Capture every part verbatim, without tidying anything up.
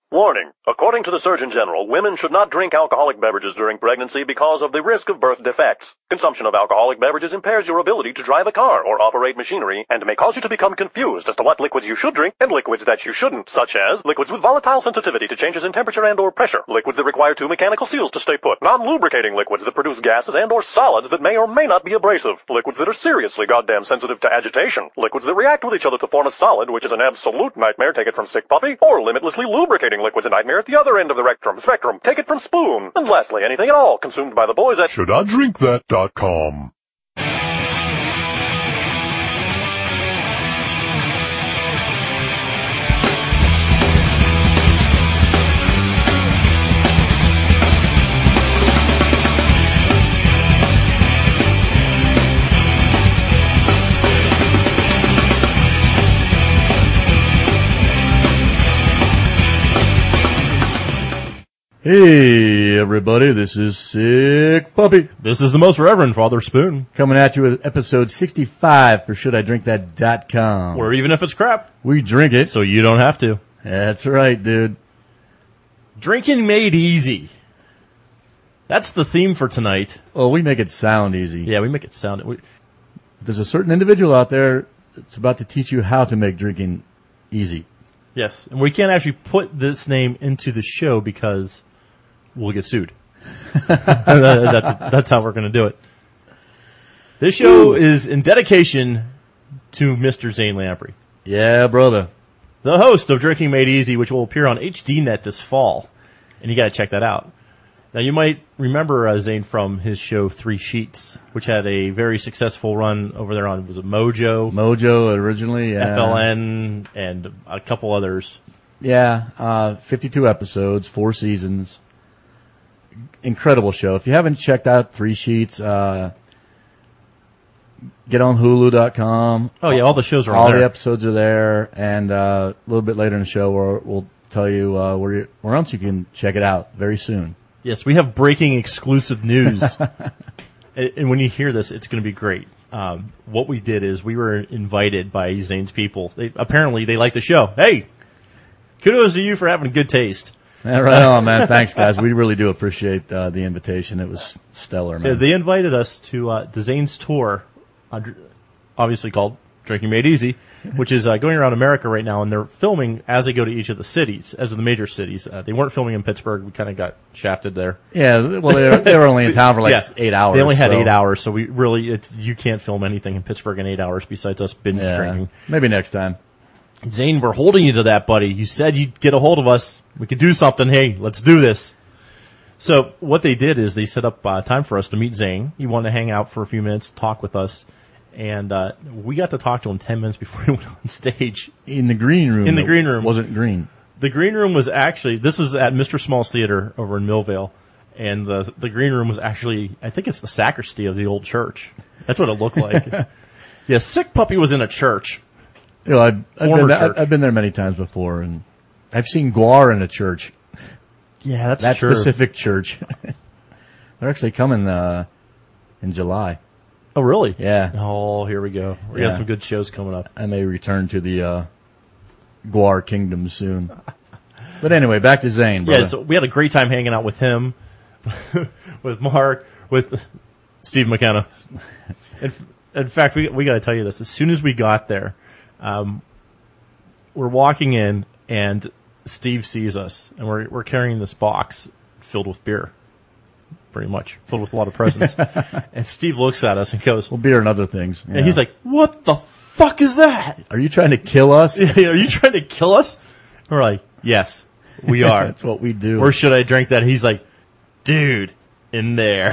Warning. According to the Surgeon General, women should not drink alcoholic beverages during pregnancy because of the risk of birth defects. Consumption of alcoholic beverages impairs your ability to drive a car or operate machinery and may cause you to become confused as to what liquids you should drink and liquids that you shouldn't, such as liquids with volatile sensitivity to changes in temperature and or pressure, liquids that require two mechanical seals to stay put, non-lubricating liquids that produce gases and or solids that may or may not be abrasive, liquids that are seriously goddamn sensitive to agitation, liquids that react with each other to form a solid, which is an absolute nightmare, take it from Sick Puppy, or limitlessly lubricating liquids, a nightmare at the other end of the rectrum, spectrum, take it from Spoon, and lastly, anything at all consumed by the boys at should I drink that dot com. Hey, everybody, this is Sick Puppy. This is the most Reverend Father Spoon. Coming at you with episode sixty-five for should I drink that dot com. Or even if it's crap, we drink it. so you don't have to. That's right, dude. Drinking made easy. That's the theme for tonight. Oh, we make it sound easy. Yeah, we make it sound... We, There's a certain individual out there that's about to teach you how to make drinking easy. yes, and we can't actually put this name into the show because we'll get sued. that's, that's how we're going to do it. This show Ooh. is in dedication to Mister Zane Lamprey. Yeah, brother. The host of Drinking Made Easy, which will appear on H D Net this fall. And you got to check that out. Now, you might remember uh, Zane from his show Three Sheets, which had a very successful run over there on, was it Mojo? Mojo originally, yeah. F L N, and a couple others. Yeah, uh, fifty-two episodes, four seasons. Incredible show. If you haven't checked out Three Sheets, uh, get on Hulu dot com. Oh, yeah, all the shows are all on there. All the episodes are there, and uh, a little bit later in the show, we'll, we'll tell you uh, where, you, where else you can check it out very soon. Yes, we have breaking exclusive news. and, and when you hear this, it's going to be great. Um, what we did is we were invited by Zane's people. They, apparently, they like the show. Hey, kudos to you for having good taste. Yeah, right on, man. Thanks, guys. We really do appreciate uh, the invitation. It was stellar, man. Yeah, they invited us to uh, the Zane's tour, uh, obviously called Drinking Made Easy, which is uh, going around America right now, and they're filming as they go to each of the cities, as of the major cities. Uh, they weren't filming in Pittsburgh. We kind of got shafted there. Yeah, well, they were, they were only in town for like yeah, eight hours. They only had so. eight hours, so we really, it's, you can't film anything in Pittsburgh in eight hours besides us binge yeah, drinking. Maybe next time. Zane, we're holding you to that, buddy. You said you'd get a hold of us. We could do something. Hey, let's do this. So what they did is they set up uh, time for us to meet Zane. He wanted to hang out for a few minutes, talk with us. And uh, we got to talk to him ten minutes before he went on stage. In the green room. In the green room. Wasn't green. The green room was actually, this was at Mister Small's Theater over in Millvale. And the the green room was actually, I think it's the sacristy of the old church. That's what it looked like. Yeah, Sick Puppy was in a church. You know, I've, I've, Former been, church. I've been there many times before, and I've seen Guar in a church. Yeah, that's that true. specific church. They're actually coming uh, in July. Oh, really? Yeah. Oh, here we go. We yeah. got some good shows coming up. I may return to the uh, Guar Kingdom soon. But anyway, back to Zane, brother. Yeah, so we had a great time hanging out with him, with Mark, with Steve McKenna. In, in fact, we we got to tell you this. As soon as we got there, um, we're walking in, and Steve sees us, and we're we're carrying this box filled with beer, pretty much filled with a lot of presents. And Steve looks at us and goes, "Well, beer and other things." And know. He's like, "What the fuck is that? Are you trying to kill us? Are you trying to kill us?" And we're like, "Yes, we are." That's what we do. Or should I drink that? He's like, "Dude, in there."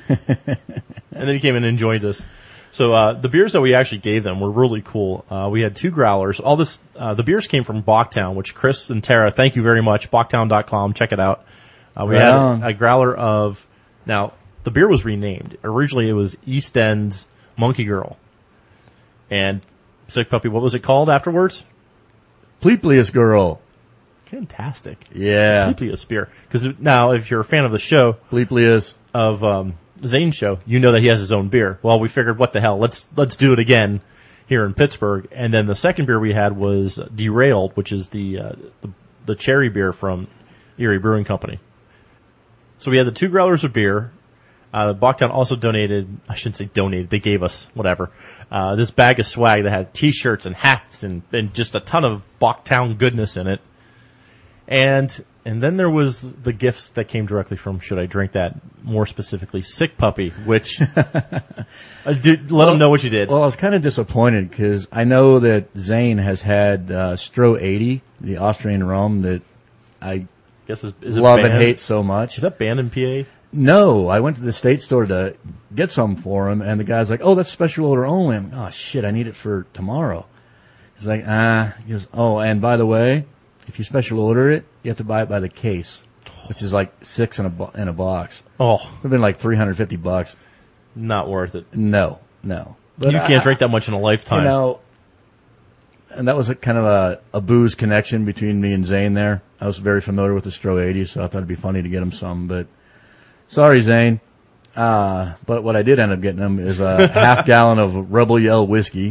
And then he came in and joined us. So uh, the beers that we actually gave them were really cool. Uh, we had two growlers. All this, uh, the beers came from Bachtown, which Chris and Tara, thank you very much. Bachtown dot com, check it out. Uh, we right had on. a, a growler of, now the beer was renamed. Originally it was East End's Monkey Girl. And Sick Puppy, what was it called afterwards? Pleplius Girl. Fantastic. Yeah. Pleplius beer. Because now, if you're a fan of the show, Pleplius of um, Zane's show, you know that he has his own beer. Well, we figured, what the hell? Let's let's do it again here in Pittsburgh. And then the second beer we had was Derailed, which is the uh, the, the cherry beer from Erie Brewing Company. So we had the two growlers of beer. Uh, Bachtown also donated, I shouldn't say donated, they gave us, whatever, uh, this bag of swag that had t-shirts and hats and, and just a ton of Bachtown goodness in it. And, and then there was the gifts that came directly from Should I Drink That, more specifically Sick Puppy, which, uh, did, let well, them know what you did. Well, I was kind of disappointed because I know that Zane has had uh, Stro eighty, the Austrian rum that I Guess is, is it love banned? and hate so much. Is that banned in P A? No, I went to the state store to get some for him, and the guy's like, "Oh, that's special order only." I'm like, "Oh shit, I need it for tomorrow." He's like, "Ah," he goes, "Oh, and by the way, if you special order it, you have to buy it by the case, which is like six in a bo- in a box. Oh, It would have been like three hundred fifty bucks. not worth it. No, no. But You I- can't drink that much in a lifetime. You know, and that was a kind of a, a booze connection between me and Zane there. I was very familiar with the Stro eighty, so I thought it'd be funny to get him some, but sorry, Zane. Uh, but what I did end up getting him is a half gallon of Rebel Yell whiskey.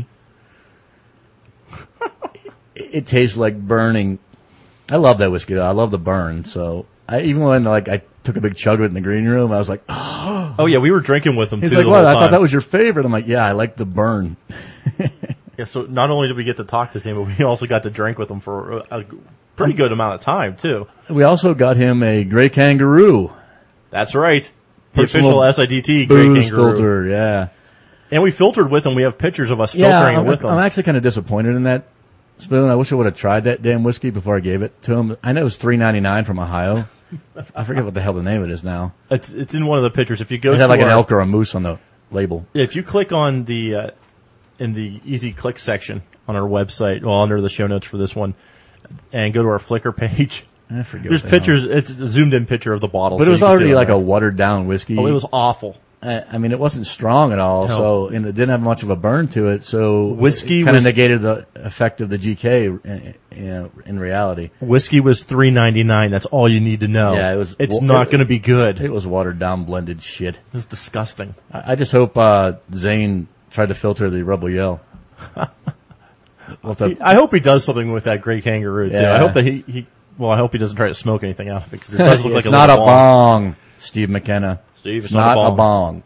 It, it tastes like burning. I love that whiskey, though. I love the burn, so I even when like I took a big chug of it in the green room, I was like, oh. Oh, yeah, we were drinking with him, He's too, like, the what? whole I time. thought that was your favorite. I'm like, yeah, I like the burn. Yeah, so not only did we get to talk to him, but we also got to drink with him for a, a pretty good amount of time, too. We also got him a Grey Kangaroo. That's right. The Personal official S I D T Grey Booze Kangaroo. filter, yeah. And we filtered with him. We have pictures of us Yeah, filtering I'm, it with him. I'm actually kind of disappointed in that spoon. I wish I would have tried that damn whiskey before I gave it to him. I know it was three ninety-nine from Ohio. I forget what the hell the name of it is now. It's it's in one of the pictures. If you go It to had like an our- elk or a moose on the label. if you click on the uh, in the easy click section on our website, well, under the show notes for this one, and go to our Flickr page, I forget. there's what the pictures. It's a zoomed in picture of the bottle, hell. But so it was you can see already it like on a there. watered down whiskey. Oh, it was awful. I, I mean, it wasn't strong at all, No. so and it didn't have much of a burn to it. So Whiskey kind of was- negated the effect of the G K. In, in, in reality, Whiskey was three ninety nine. That's all you need to know. Yeah, it was- It's well, not it- going to be good. it was watered down, blended shit. It's disgusting. I, I just hope uh, Zane tried to filter the Rebel Yell. We'll have to- I hope he does something with that Grey Kangaroo too. Yeah. I hope that he, he well, I hope he doesn't try to smoke anything out of it because it does look like it's a not a little bong. bong, Steve McKenna. Steve, it's, not, a bong.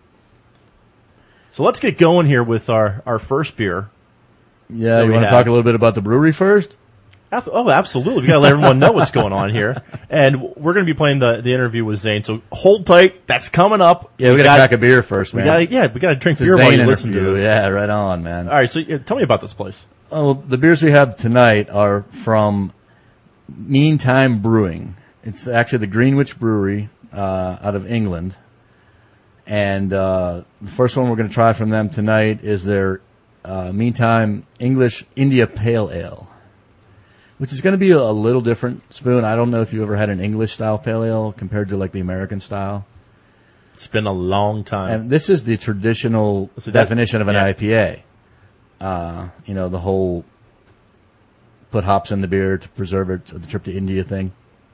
So let's get going here with our, our first beer. Yeah, That you we want to have. talk a little bit about the brewery first? Ab- Oh, absolutely. We got to let everyone know what's going on here. And we're going to be playing the, the interview with Zane. So hold tight. That's coming up. Yeah, we, got to crack a beer first, we man. gotta, yeah, we got to drink It's a beer while Zane you listen to interview. this. Yeah, right on, man. All right. So yeah, tell me about this place. Oh, the beers we have tonight are from Meantime Brewing. It's actually the Greenwich Brewery uh, out of England. And uh, the first one we're going to try from them tonight is their uh, Meantime English India Pale Ale, which is going to be a, a little different, Spoon. I don't know if you ever had an English style pale ale compared to like the American style. It's been a long time. And this is the traditional So that- definition of an yeah. I P A. Uh, you know, the whole put hops in the beer to preserve it, the trip to India thing.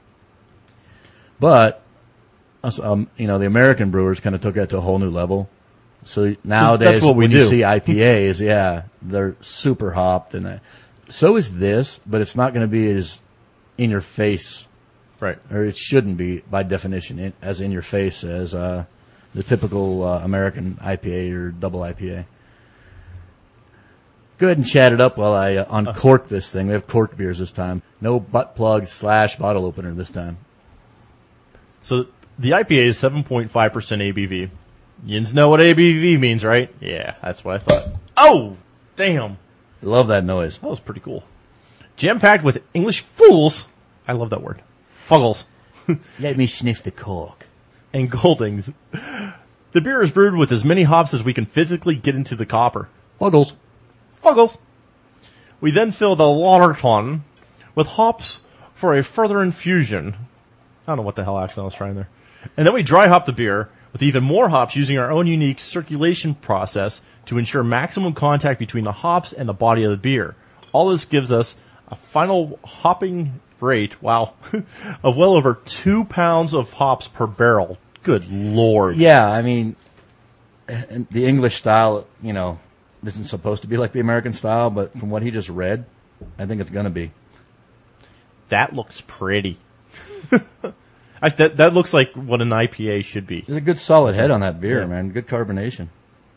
But, us, um, you know, the American brewers kind of took that to a whole new level. So nowadays, what we when do. you see I P As, yeah, they're super hopped. And uh, so is this, but it's not going to be as in your face, right. or it shouldn't be by definition in, as in your face as uh, the typical uh, American I P A or double I P A. Go ahead and chat it up while I uh, uncork this thing. We have corked beers this time. No butt plug slash bottle opener this time. So the I P A is seven point five percent A B V. Yins know what A B V means, right? Yeah, that's what I thought. Oh, damn. Love that noise. That was pretty cool. Jam-packed with English fools. I love that word. Fuggles. Let me sniff the cork. And Goldings. The beer is brewed with as many hops as we can physically get into the copper. Fuggles. Fuggles. We then fill the water ton with hops for a further infusion. I don't know what the hell accent I was trying there. And then we dry hop the beer with even more hops using our own unique circulation process to ensure maximum contact between the hops and the body of the beer. All this gives us a final hopping rate, wow, of well over two pounds of hops per barrel. Good Lord. Yeah, I mean, and the English style, you know, isn't supposed to be like the American style, but from what he just read, I think it's going to be. that looks pretty. I, that that looks like what an I P A should be. There's a good solid head on that beer, Yeah. man. Good carbonation.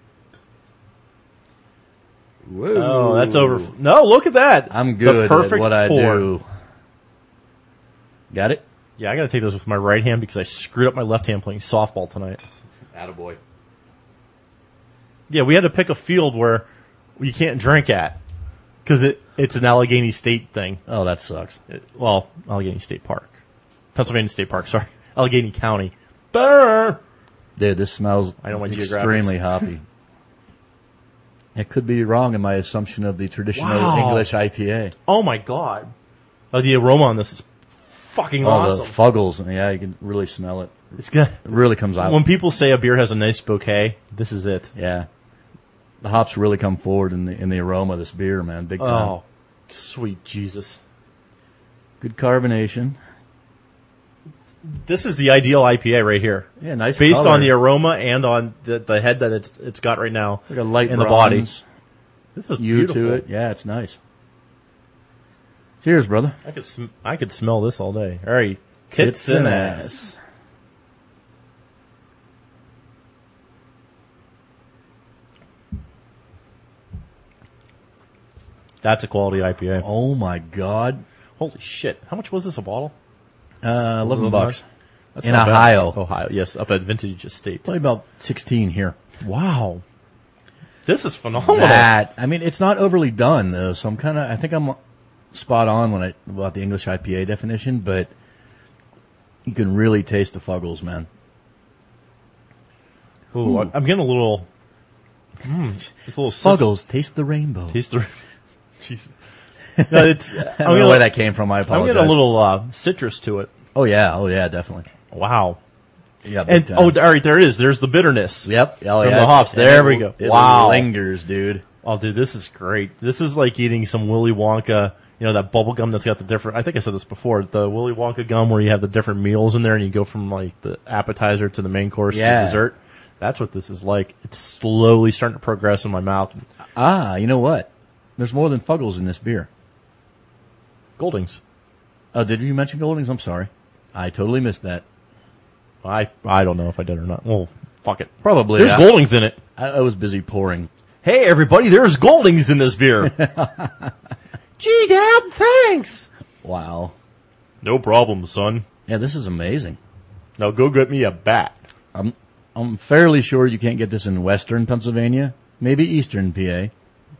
Whoa. Oh, that's over. No, look at that. I'm good The perfect at what I pour. do. Got it? Yeah, I got to take this with my right hand because I screwed up my left hand playing softball tonight. Attaboy. Yeah, we had to pick a field where you can't drink at because it, it's an Allegheny State thing. Oh, that sucks. It- well, Allegheny State Park. Pennsylvania State Park, sorry. Allegheny County. Brr! Dude, this smells I know my extremely geographics. hoppy. It could be wrong in my assumption of the traditional Wow. English I P A. Oh my god. Oh, the aroma on this is fucking Oh, awesome. the fuggles. Yeah, you can really smell it. It's good. It really comes out. When people say a beer has a nice bouquet, this is it. Yeah. The hops really come forward in the in the aroma of this beer, man. Big time. Oh, sweet Jesus. Good carbonation. This is the ideal I P A right here. Yeah, nice Based color. on the aroma and on the, the head that it's it's got right now. Like a light in the body. bronze This is hue beautiful. to it. Yeah, it's nice. Cheers, brother. I could sm- I could smell this all day. All right, tits, Tits and and ass. That's a quality I P A. Oh my God. Holy shit! How much was this a bottle? Uh, eleven bucks. That's In not bad. Ohio. Ohio, yes, up at Vintage Estate. Probably about sixteen here. Wow, this is phenomenal. That I mean, it's not overly done though, so I'm kind of I think I'm spot on when I about the English I P A definition, but you can really taste the fuggles, man. Ooh, I'm getting a little. Mm, it's a little Fuggles, taste the rainbow. Taste the. Jesus. No, it's. I I'm don't know getting, where that came from. I I'm apologize. getting a little uh, citrus to it. Oh yeah, oh yeah, definitely. Wow. Yeah, big And time. oh, all right, there it is. There's the bitterness. Yep. Oh, From yeah. the hops. And There it- we go. It Wow. lingers, dude. Oh, dude, this is great. This is like eating some Willy Wonka. You know that bubble gum that's got the different. I think I said this before. The Willy Wonka gum where you have the different meals in there, and you go from like the appetizer to the main course to Yeah. the dessert. That's what this is like. It's slowly starting to progress in my mouth. Ah, you know what? There's more than fuggles in this beer. Goldings. Oh, did you mention Goldings? I'm sorry. I totally missed that. I I don't know if I did or not. Well, fuck it. Probably. There's I, Goldings in it. I, I was busy pouring. Hey, everybody, there's Goldings in this beer. Gee, Dad, thanks. Wow. No problem, son. Yeah, this is amazing. Now go get me a bat. I'm I'm fairly sure you can't get this in western Pennsylvania, maybe eastern P A,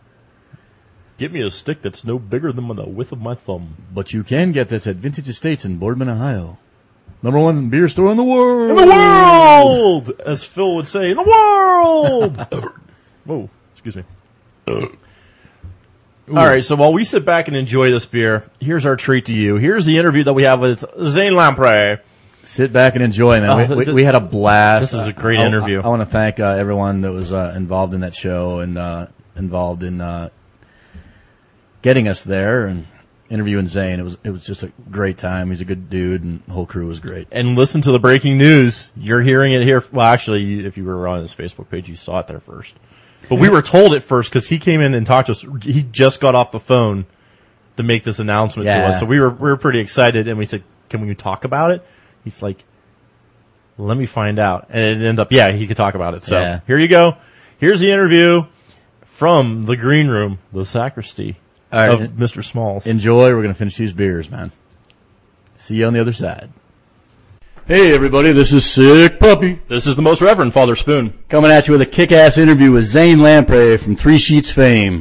Get me a stick that's no bigger than the width of my thumb. but you can get this at Vintage Estates in Boardman, Ohio. Number one beer store in the world. In the world! As Phil would say, in the world! Whoa, excuse me. All right, so while we sit back and enjoy this beer, here's our treat to you. Here's the interview that we have with Zane Lamprey. Sit back and enjoy, man. Oh, we, th- we, th- we had a blast. this is a great I- I- interview. I, want to thank uh, everyone that was uh, involved in that show and uh, involved in uh, getting us there and interviewing Zane. It was it was just a great time. He's a good dude, and the whole crew was great. And listen to the breaking news. You're hearing it here. Well, actually, you, if you were on his Facebook page, you saw it there first. But we were told it first because he came in and talked to us. He just got off the phone to make this announcement to Yeah. us. So we were we were pretty excited, and we said, "Can we talk about it?" He's like, "Let me find out." And it ended up, yeah, he could talk about it. So Yeah. here you go. Here's the interview from the green room, the sacristy All right, of Mister Smalls. enjoy. We're gonna finish these beers, man. See you on the other side. Hey, everybody, this is Sick Puppy This is the most Reverend Father Spoon. coming at you with a kick-ass interview with Zane Lamprey from Three Sheets fame.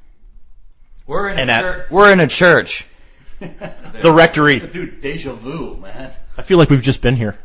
We're in And a at- church. We're in a church. The rectory. Dude, deja vu, man. I feel like we've just been here.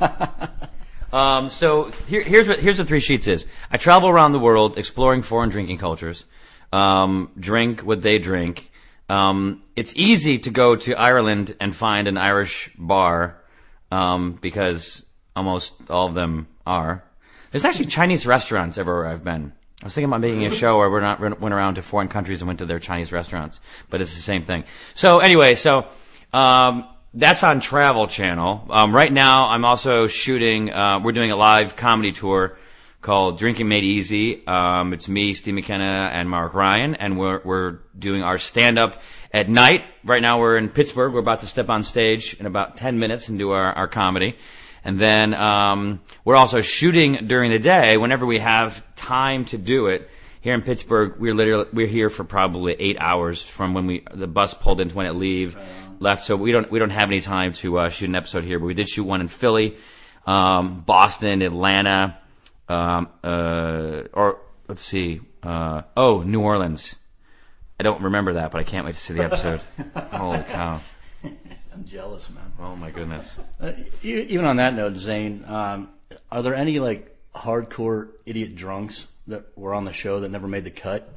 Um, so here, here's what here's what Three Sheets is. I travel around the world exploring foreign drinking cultures. Um, drink what they drink. Um, it's easy to go to Ireland and find an Irish bar um, because almost all of them are. There's actually Chinese restaurants everywhere I've been. I was thinking about making a show where we're not went around to foreign countries and went to their Chinese restaurants, but it's the same thing. So anyway, so um, that's on Travel Channel. Um, right now, I'm also shooting. Uh, we're doing a live comedy tour called Drinking Made Easy. Um, it's me, Steve McKenna, and Mark Ryan, and we're we're doing our stand-up at night. Right now we're in Pittsburgh. We're about to step on stage in about ten minutes and do our, our comedy. And then um, we're also shooting during the day whenever we have time to do it. Here in Pittsburgh, we're literally we're here for probably eight hours from when we the bus pulled in to when it leave left. So we don't we don't have any time to uh, shoot an episode here, but we did shoot one in Philly, um, Boston, Atlanta, um, uh, or let's see, uh, oh, New Orleans. I don't remember that, but I can't wait to see the episode. Holy cow! I'm jealous, man. Oh my goodness. Uh, e- even on that note, Zane, um, are there any like hardcore idiot drunks that were on the show that never made the cut?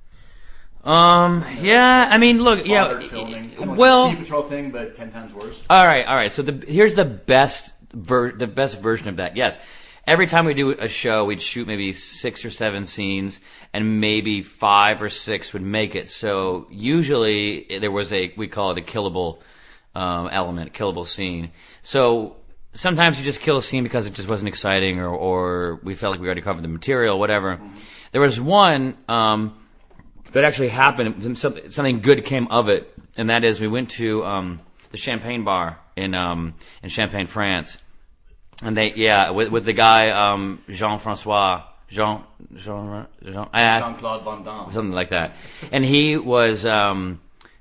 Um. Yeah. I mean, look. Yeah. Bothered filming. Kind of Well. like the Ski Patrol thing, but ten times worse. All right. All right. So the here's the best ver- the best version of that. Yes. Every time we do a show, we'd shoot maybe six or seven scenes, and maybe five or six would make it. So usually there was a we call it a killable um, element, killable scene. So sometimes you just kill a scene because it just wasn't exciting, or, or we felt like we already covered the material, whatever. Mm-hmm. There was one um, that actually happened. Something good came of it, and that is we went to um, the Champagne Bar in um, in Champagne, France, and they yeah with with the guy um, Jean-François Jean Jean Jean uh, Jean-Claude Van Damme, something like that, and he was. Um,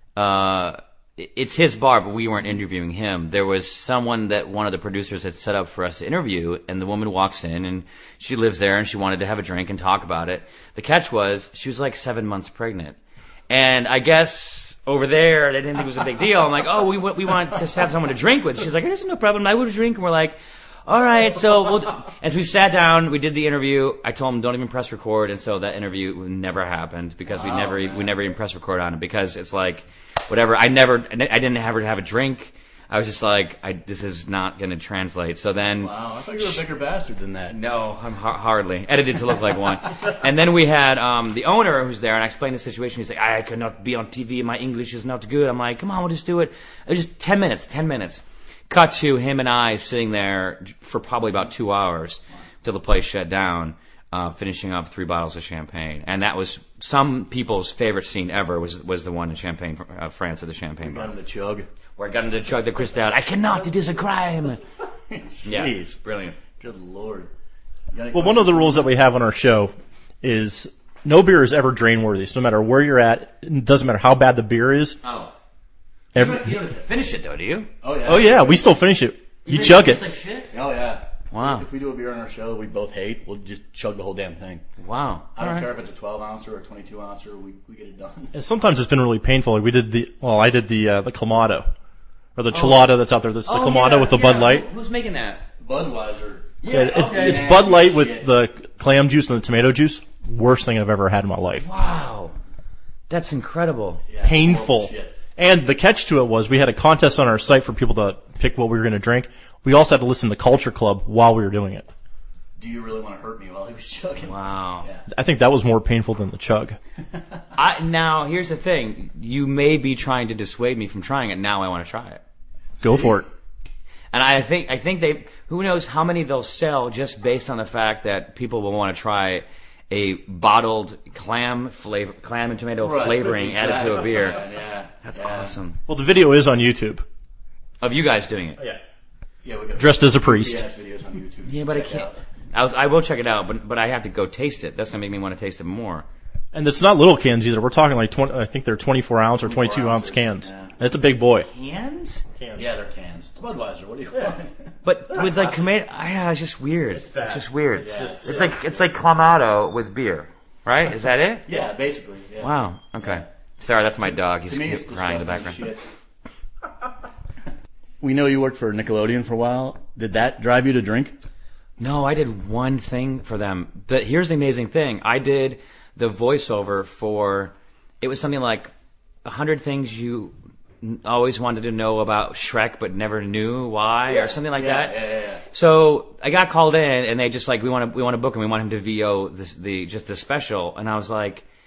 uh, It's his bar, but we weren't interviewing him. There was someone that one of the producers had set up for us to interview, and the woman walks in, and she lives there, and she wanted to have a drink and talk about it. The catch was, she was like seven months pregnant. And I guess over there, they didn't think it was a big deal. I'm like, oh, we we want to have someone to drink with. She's like, there's no problem. I would drink. And we're like, all right. So we'll do. As we sat down, we did the interview. I told him, don't even press record. And so that interview never happened because we Wow, never man. we never even press record on it because it's like, whatever. I never, I didn't ever have a drink. I was just like, I, this is not going to translate. So then, Wow, I thought you were a bigger bastard than that. no, I'm ha- hardly edited to look like one. And then we had um, the owner who's there, and I explained the situation. He's like, I cannot be on T V. My English is not good. I'm like, come on, we'll just do it. It was just ten minutes, ten minutes. Cut to him and I sitting there for probably about two hours till the place shut down. Uh, finishing off three bottles of champagne, and that was some people's favorite scene ever. Was was the one in Champagne, uh, France, at the Champagne Got Bar, him to chug. where I got him to chug the Cristal. I cannot. It is a crime. Yeah, Jeez. brilliant. Good lord. You got any Well, one of the rules that we have on our show is no beer is ever drain worthy. So no matter where you're at, it doesn't matter how bad the beer is. Oh, you Every, don't, you don't have to finish it though, do you? Oh yeah. oh yeah, we still finish it. You Even chug if it. Like shit? Oh yeah. Wow. If we do a beer on our show that we both hate, we'll just chug the whole damn thing. Wow. I don't All right. care if it's a twelve ouncer or a twenty-two ouncer. We we get it done. And sometimes it's been really painful. Like we did the well, I did the uh, the Clamato or the Chelada that's out there. That's the Oh, Clamato yeah, with the yeah. Bud Light. Who- Who's making that? Budweiser. Yeah, it's okay. it's Bud Light with Shit. the clam juice and the tomato juice. Worst thing I've ever had in my life. Wow. That's incredible. Yeah, Painful. horrible shit. And the catch to it was we had a contest on our site for people to pick what we were going to drink. We also had to listen to Culture Club while we were doing it. Do you really want to hurt me while he was chugging? Wow. Yeah. I think that was more painful than the chug. I, now, here's the thing. You may be trying to dissuade me from trying it. Now I want to try it. Go for it. And I think I think they who knows how many they'll sell just based on the fact that people will want to try a bottled clam flavor, clam and tomato Right, flavoring added to a exactly. beer. Yeah, yeah. That's Yeah. awesome. Well, the video is on YouTube. Of you guys doing it. Yeah. Yeah, we got Dressed as a priest. P S videos on YouTube. Yeah, but I Check it can't. out. I, was, I will check it out, but but I have to go taste it. That's gonna make me want to taste it more. And it's not little cans either. We're talking like twenty. I think they're twenty-four ounce or twenty-two ounce ounces, cans. yeah. And it's a big boy. Cans? Yeah, they're cans. It's Budweiser. What do you want? But with like tomato, yeah, it's just weird. It's, bad. just weird. Yeah, it's, it's like it's like clamato with beer, right? Is that it? Yeah, basically. Yeah. Wow. Okay. Sorry, that's my dog. He's To me, it's crying in the disgusting background. shit. We know you worked for Nickelodeon for a while. Did that drive you to drink? No, I did one thing for them. But here's the amazing thing. I did the voiceover for, it was something like a hundred things you n- always wanted to know about Shrek but never knew why, or something like Yeah, that. yeah, yeah, yeah. So I got called in, and they just like, we want to we want to book him. We want him to V O this, the just the special. And I was like,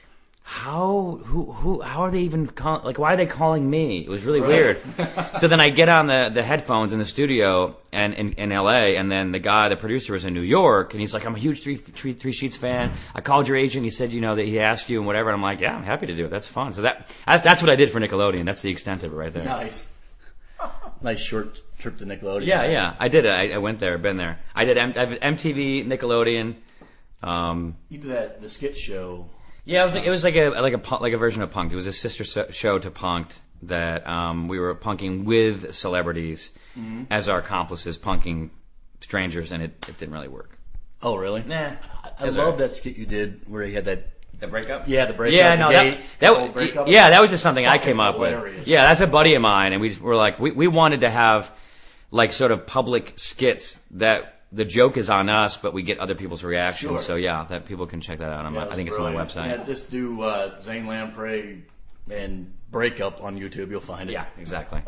how who who how are they even call, like why are they calling me? It was really weird. So then I get on the, the headphones in the studio and in, in L A, and then the guy, the producer, was in New York, and he's like, I'm a huge three three, three Sheets fan. I called your agent. He said, you know, that he asked you and whatever. And I'm like, yeah, I'm happy to do it. That's fun. So that I, that's what I did for Nickelodeon. That's the extent of it right there. Nice. Nice short trip to Nickelodeon. Yeah, yeah, I did it. I, I went there, been there. I did M- M T V, Nickelodeon. Um, You did that the skit show. Yeah, it was like it was like a like a pu- like a version of Punk'd. It was a sister so- show to Punk'd that um, we were punking with celebrities mm-hmm. as our accomplices, punking strangers, and it, it didn't really work. Oh, really? Nah. I, I love that skit you did where you had that. The breakup? Yeah, the breakup. Yeah, the no, gate, that the that breakup. yeah, that was just something I came up hilarious. with. Yeah, that's a buddy of mine, and we were like, we we wanted to have like sort of public skits that. The joke is on us, but we get other people's reactions. Sure. So yeah, that people can check that out. On Yeah, my, I think it's on my website. Yeah, just do uh, Zane Lamprey and breakup on YouTube. You'll find it. Yeah, exactly.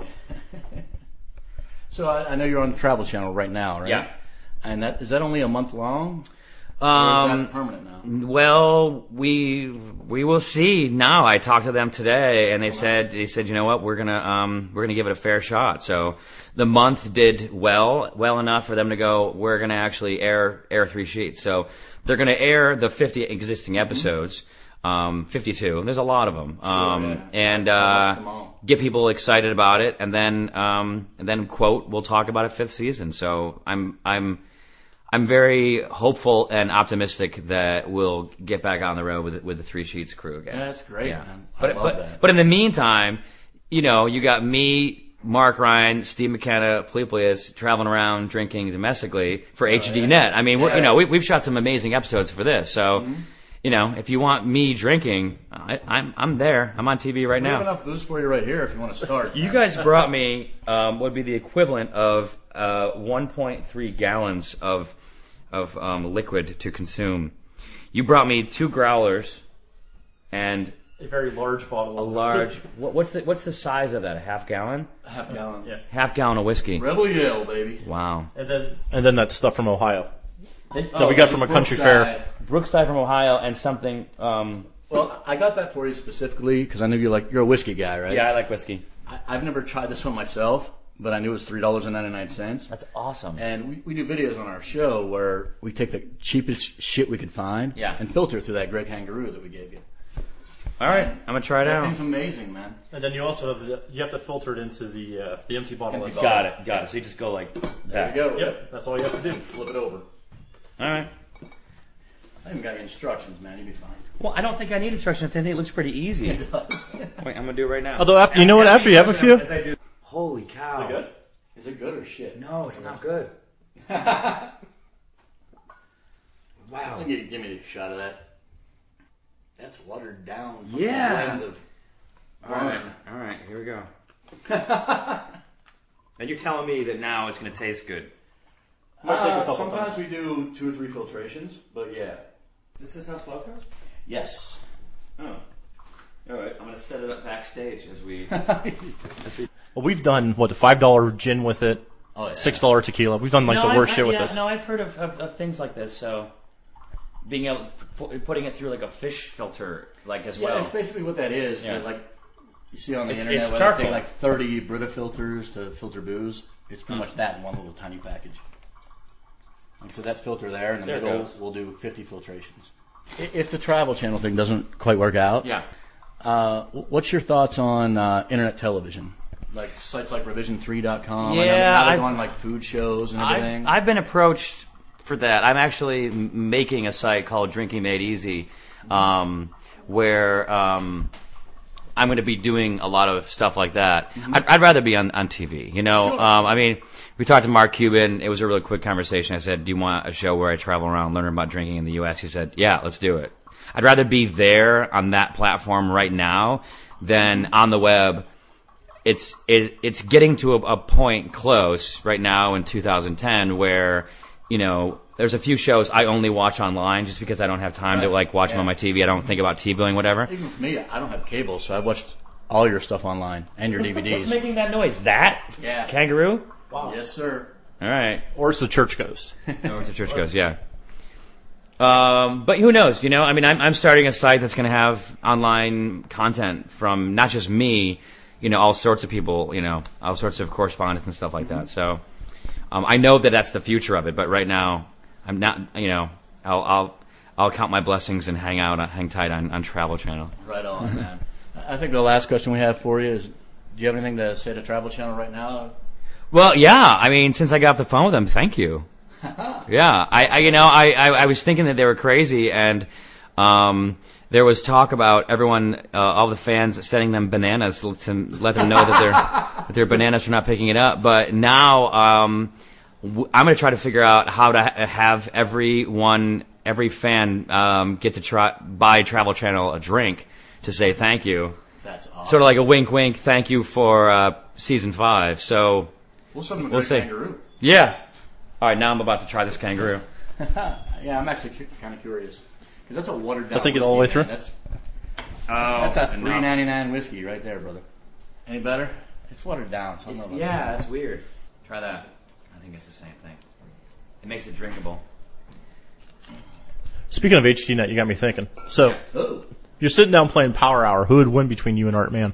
So I, I know you're on the Travel Channel right now, right? Yeah. And that is that only a month long? Or Um, is that permanent now? Well, we we will see. Now, I talked to them today, and they said they said, you know what, we're gonna um we're gonna give it a fair shot. So the month did well, well enough for them to go. We're gonna actually air air three sheets. So they're gonna air the fifty existing episodes, um, fifty-two. There's a lot of them, um, yeah. and I uh, watched them all. get people excited about it, and then um and then quote we'll talk about a fifth season. So I'm I'm. I'm very hopeful and optimistic that we'll get back on the road with with the Three Sheets crew again. Yeah, that's great, Yeah. man. I But love but that. but in the meantime, you know, you got me, Mark Ryan, Steve McKenna, Polyplius traveling around drinking domestically for H D Net. I mean, we're, you know, we, we've shot some amazing episodes for this. So, Mm-hmm. you know, if you want me drinking, I, I'm I'm there. I'm on T V right We have now. enough booze for you right here if you want to start. You man. guys brought me um, would be the equivalent of uh, one point three gallons of of um, liquid to consume. You brought me two growlers and A very large bottle. a of large. What, what's the what's the size of that? A half gallon? half gallon. Yeah. Half gallon of whiskey. Rebel Yell, baby. Wow. And then and then that stuff from Ohio Oh, that we got from a country fair. Brookside. Brookside from Ohio and something. Um, Well, I got that for you specifically because I knew you like you're a whiskey guy, right? yeah, I like whiskey. I, I've never tried this one myself, but I knew it was three dollars and ninety nine cents. That's awesome. And we, we do videos on our show where we take the cheapest shit we could find Yeah. and filter it through that Greg Kangaroo that we gave you. All right, I'm gonna try it That out. thing's amazing, man. And then you also have the, you have to filter it into the uh, the empty bottle. Empty itself. Got it, got it. So you just go like There that. you go. Yep, that's all you have to do. Flip it over. All right. I even got you instructions, man. You'll be fine. Well, I don't think I need instructions. I think it looks pretty easy. Wait, I'm gonna do it right now. Although after, you know what, after you have a few, As I do. Holy cow! good? Is it good or shit? No, it's not good. Wow. Give, give me a shot of that. That's watered down. From Yeah. The blend of All right, wine. all right, here we go. And you're telling me that now it's gonna taste good. Might take a Uh, couple sometimes we do two or three filtrations, but yeah. This is how slow goes? Yes. Oh. All right, I'm gonna set it up backstage as we. well, we've done what the five dollar gin with it, Oh, yeah. six dollar tequila. We've done like No, the I've- worst shit with yeah, this. No, I've heard of, of, of things like this. So, being able, f- putting it through like a fish filter, like as Yeah, well. it's basically what that is. Yeah. but like you see on the It's- internet, it's where they charcoal. take like thirty Brita filters to filter booze. It's pretty much that in one little tiny package. Like so, that filter there in the There it middle, goes. we'll do fifty filtrations. I- If the Travel Channel thing doesn't quite work out, Yeah. Uh, what's your thoughts on uh, internet television? Like sites like revision three dot com. Yeah, I know now they're I've- going like food shows and everything. I've, I've been approached for that. I'm actually m- making a site called Drinking Made Easy, um, where um, I'm going to be doing a lot of stuff like that. I'd, I'd rather be on, on T V. You know, Sure. um, I mean, we talked to Mark Cuban. It was a really quick conversation. I said, "Do you want a show where I travel around learning about drinking in the U S?" He said, "Yeah, let's do it." I'd rather be there on that platform right now than on the web. It's it, it's getting to a, a point close right now in two thousand ten where, you know, there's a few shows I only watch online just because I don't have time to Right. like watch them Yeah. on my T V. I don't think about T-billing, whatever. Even for me, I don't have cable, so I watched all your stuff online and your D V Ds. What's making that noise? That? Yeah. Kangaroo? Yes, sir. All right. Or it's the church ghost. Or it's a church goes, yeah. Um, but who knows? You know, I mean, I'm, I'm starting a site that's going to have online content from not just me, you know, all sorts of people, you know, all sorts of correspondence and stuff like that. So, um, I know that that's the future of it, but right now, I'm not, you know, I'll, I'll, I'll count my blessings and hang out, hang tight on, on Travel Channel. Right on, man. I think the last question we have for you is, do you have anything to say to Travel Channel right now? Well, yeah, I mean, since I got off the phone with them, thank you. Yeah, I, I you know, I, I, I was thinking that they were crazy, and um, there was talk about everyone, uh, all the fans sending them bananas to let them know that their that their bananas are not picking it up. But now um, w- I'm going to try to figure out how to ha- have everyone, every fan um, get to try buy Travel Channel a drink to say thank you. That's awesome. Sort of like a wink, wink, thank you for uh, season five. So We'll send them a we'll great see. kangaroo. Yeah. All right, now I'm about to try this kangaroo. Yeah, I'm actually cu- kind of curious. Because that's a watered down I think it whiskey, all the way man. through? That's, Oh, that's a enough. three ninety-nine whiskey right there, brother. Any better? It's watered down. So I don't It's- know about yeah, that's weird. Try that. I think it's the same thing. It makes it drinkable. Speaking of H D Net, you got me thinking. So, Oh, you're sitting down playing Power Hour. Who would win between you and Art Man?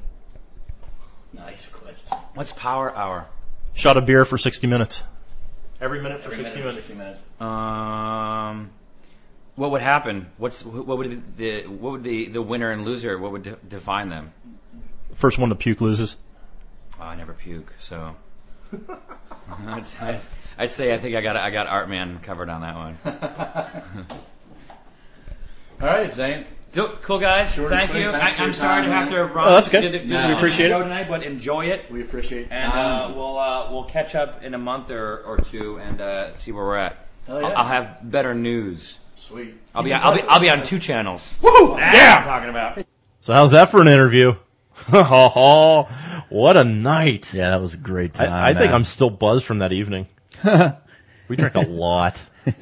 nice question. What's Power Hour? Shot of beer for sixty minutes. Every minute for Every sixty minute, minutes. sixty minutes. Um, what would happen? What's what would the what would the, the winner and loser? What would de- define them? First one to puke loses. Oh, I never puke, so I'd, I'd, I'd say I think I got I got Art Man covered on that one. All right, Zane. Cool, cool guys. Short and Thank sweet. you. Thanks I, for I'm your sorry time, to have man. to run. Oh, that's okay. Do the, do No. the We appreciate show it. tonight, but enjoy it. We appreciate And uh, time. we'll uh, we'll catch up in a month or, or two and uh, see where we're at. Hell yeah. I'll, I'll have better news. Sweet. I'll be Keep in I'll be touch I'll be with on us. two channels. Woo! That's Yeah! what I'm talking about. So how's that for an interview? Oh, what a night. Yeah, that was a great time. I, I think man. I'm still buzzed from that evening. We drank a lot.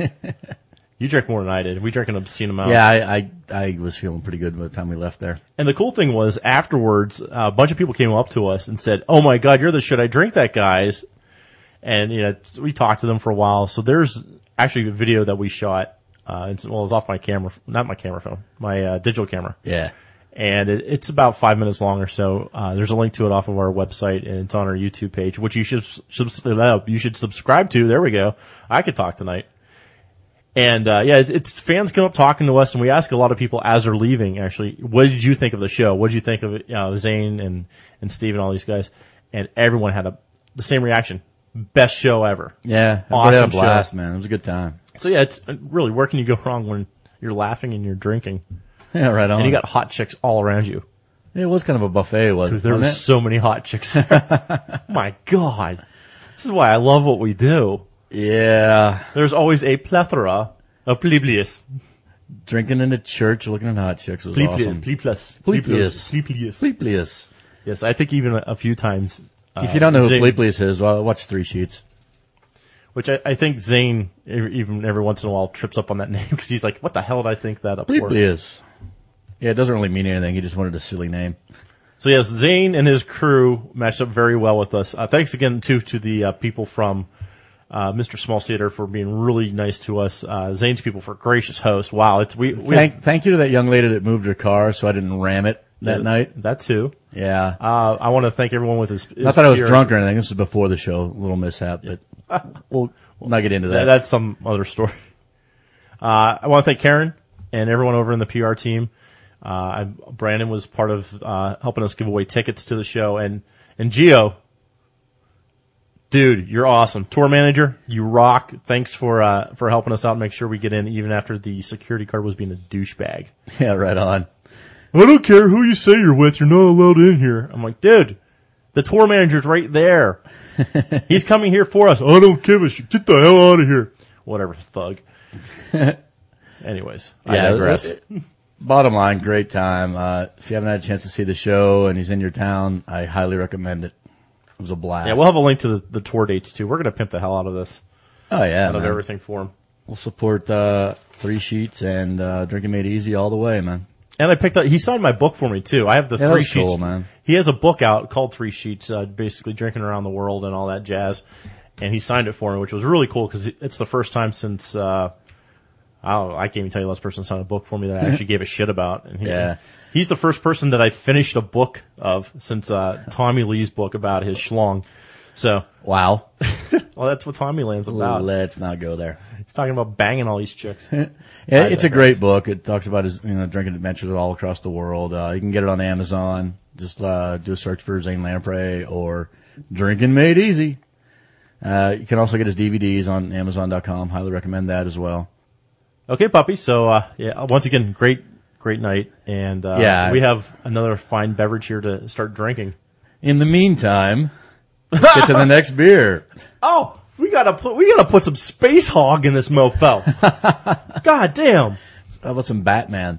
You drank more than I did. We drank an obscene amount. Yeah, I, I I was feeling pretty good by the time we left there. And the cool thing was afterwards, uh, a bunch of people came up to us and said, "Oh my God, you're the Should I Drink That guys." And you know, it's, we talked to them for a while. So there's actually a video that we shot. Uh, it's, well, it was off my camera, not my camera phone, my uh, digital camera. Yeah. And it, it's about five minutes long or so. Uh, there's a link to it off of our website, and it's on our YouTube page, which you should subscribe. You should subscribe to. There we go. I could talk tonight. And uh, yeah, it, it's fans come up talking to us, and we ask a lot of people as they're leaving. Actually, what did you think of the show? What did you think of it? You know, Zane and and Steve and all these guys, and everyone had a the same reaction. Best show ever. Yeah. Everybody Awesome had a blast, show. man. It was a good time. So yeah, it's really where can you go wrong when you're laughing and you're drinking, Yeah, right on. and you got hot chicks all around you. it was kind of a buffet, wasn't There it? were so many hot chicks there. My God. This is why I love what we do. Yeah. There's always a plethora of pleblius. Drinking in the church, looking at hot chicks was awesome. Pleblius. Pleblius. Pleblius. Pleblius. Yes, I think even a, a few times. Uh, If you don't know who Zane- Pleblius is, well, watch Three Sheets. Which I, I think Zane, e- even every once in a while, trips up on that name because he's like, what the hell did I think that up for? Pleblius. Yeah, it doesn't really mean anything. He just wanted a silly name. So yes, Zane and his crew matched up very well with us. Uh, thanks again too to the uh, people from uh, Mister Small Theater for being really nice to us. Uh, Zane's people for gracious host. Wow, it's we, we Thank, thank you to that young lady that moved her car so I didn't ram it that night. that too. Yeah. Uh, I want to thank everyone with his. his Not that I was beer. drunk or anything. This is before the show. A little mishap, but we'll, we'll not get into That- that. That's some other story. Uh, I want to thank Karen and everyone over in the P R team. Uh, I, Brandon was part of uh, helping us give away tickets to the show, and and Gio, dude, you're awesome. Tour manager, you rock. Thanks for uh, for helping us out and make sure we get in, even after the security guard was being a douchebag. Yeah, right on. I don't care who you say you're with, you're not allowed in here. I'm like, dude, the tour manager's right there. He's coming here for us. I don't give a shit. Get the hell out of here. Whatever, thug. Anyways, I Yeah, digress. it- it- bottom line, great time. Uh, if you haven't had a chance to see the show and he's in your town, I highly recommend it. It was a blast. Yeah, we'll have a link to the, the tour dates too. We're going to pimp the hell out of this, oh yeah, out of man. everything for him. We'll support uh, Three Sheets and uh, Drinking Made Easy all the way, man. And I picked up, he signed my book for me too. I have the Yeah, that three was sheets. cool, man. He has a book out called Three Sheets, uh, basically drinking around the world and all that jazz. And he signed it for me, which was really cool because it's the first time since, uh, Oh, I can't even tell you the last person to sign a book for me that I actually gave a shit about. And he, Yeah. He's the first person that I finished a book of since uh, Tommy Lee's book about his schlong. So, Wow. well, that's what Tommy Land's about. Let's not go there. He's talking about banging all these chicks. Yeah, I it's a digress. great book. It talks about his, you know, drinking adventures all across the world. Uh, you can get it on Amazon. Just uh, do a search for Zane Lamprey or Drinking Made Easy. Uh, you can also get his D V Ds on Amazon dot com. Highly recommend that as well. Okay, puppy. So, uh, yeah, once again, great, great night. And, uh, Yeah. we have another fine beverage here to start drinking. In the meantime, let's get to the next beer. Oh, we gotta put, we gotta put some Space Hog in this mofo. God damn. How about some Batman?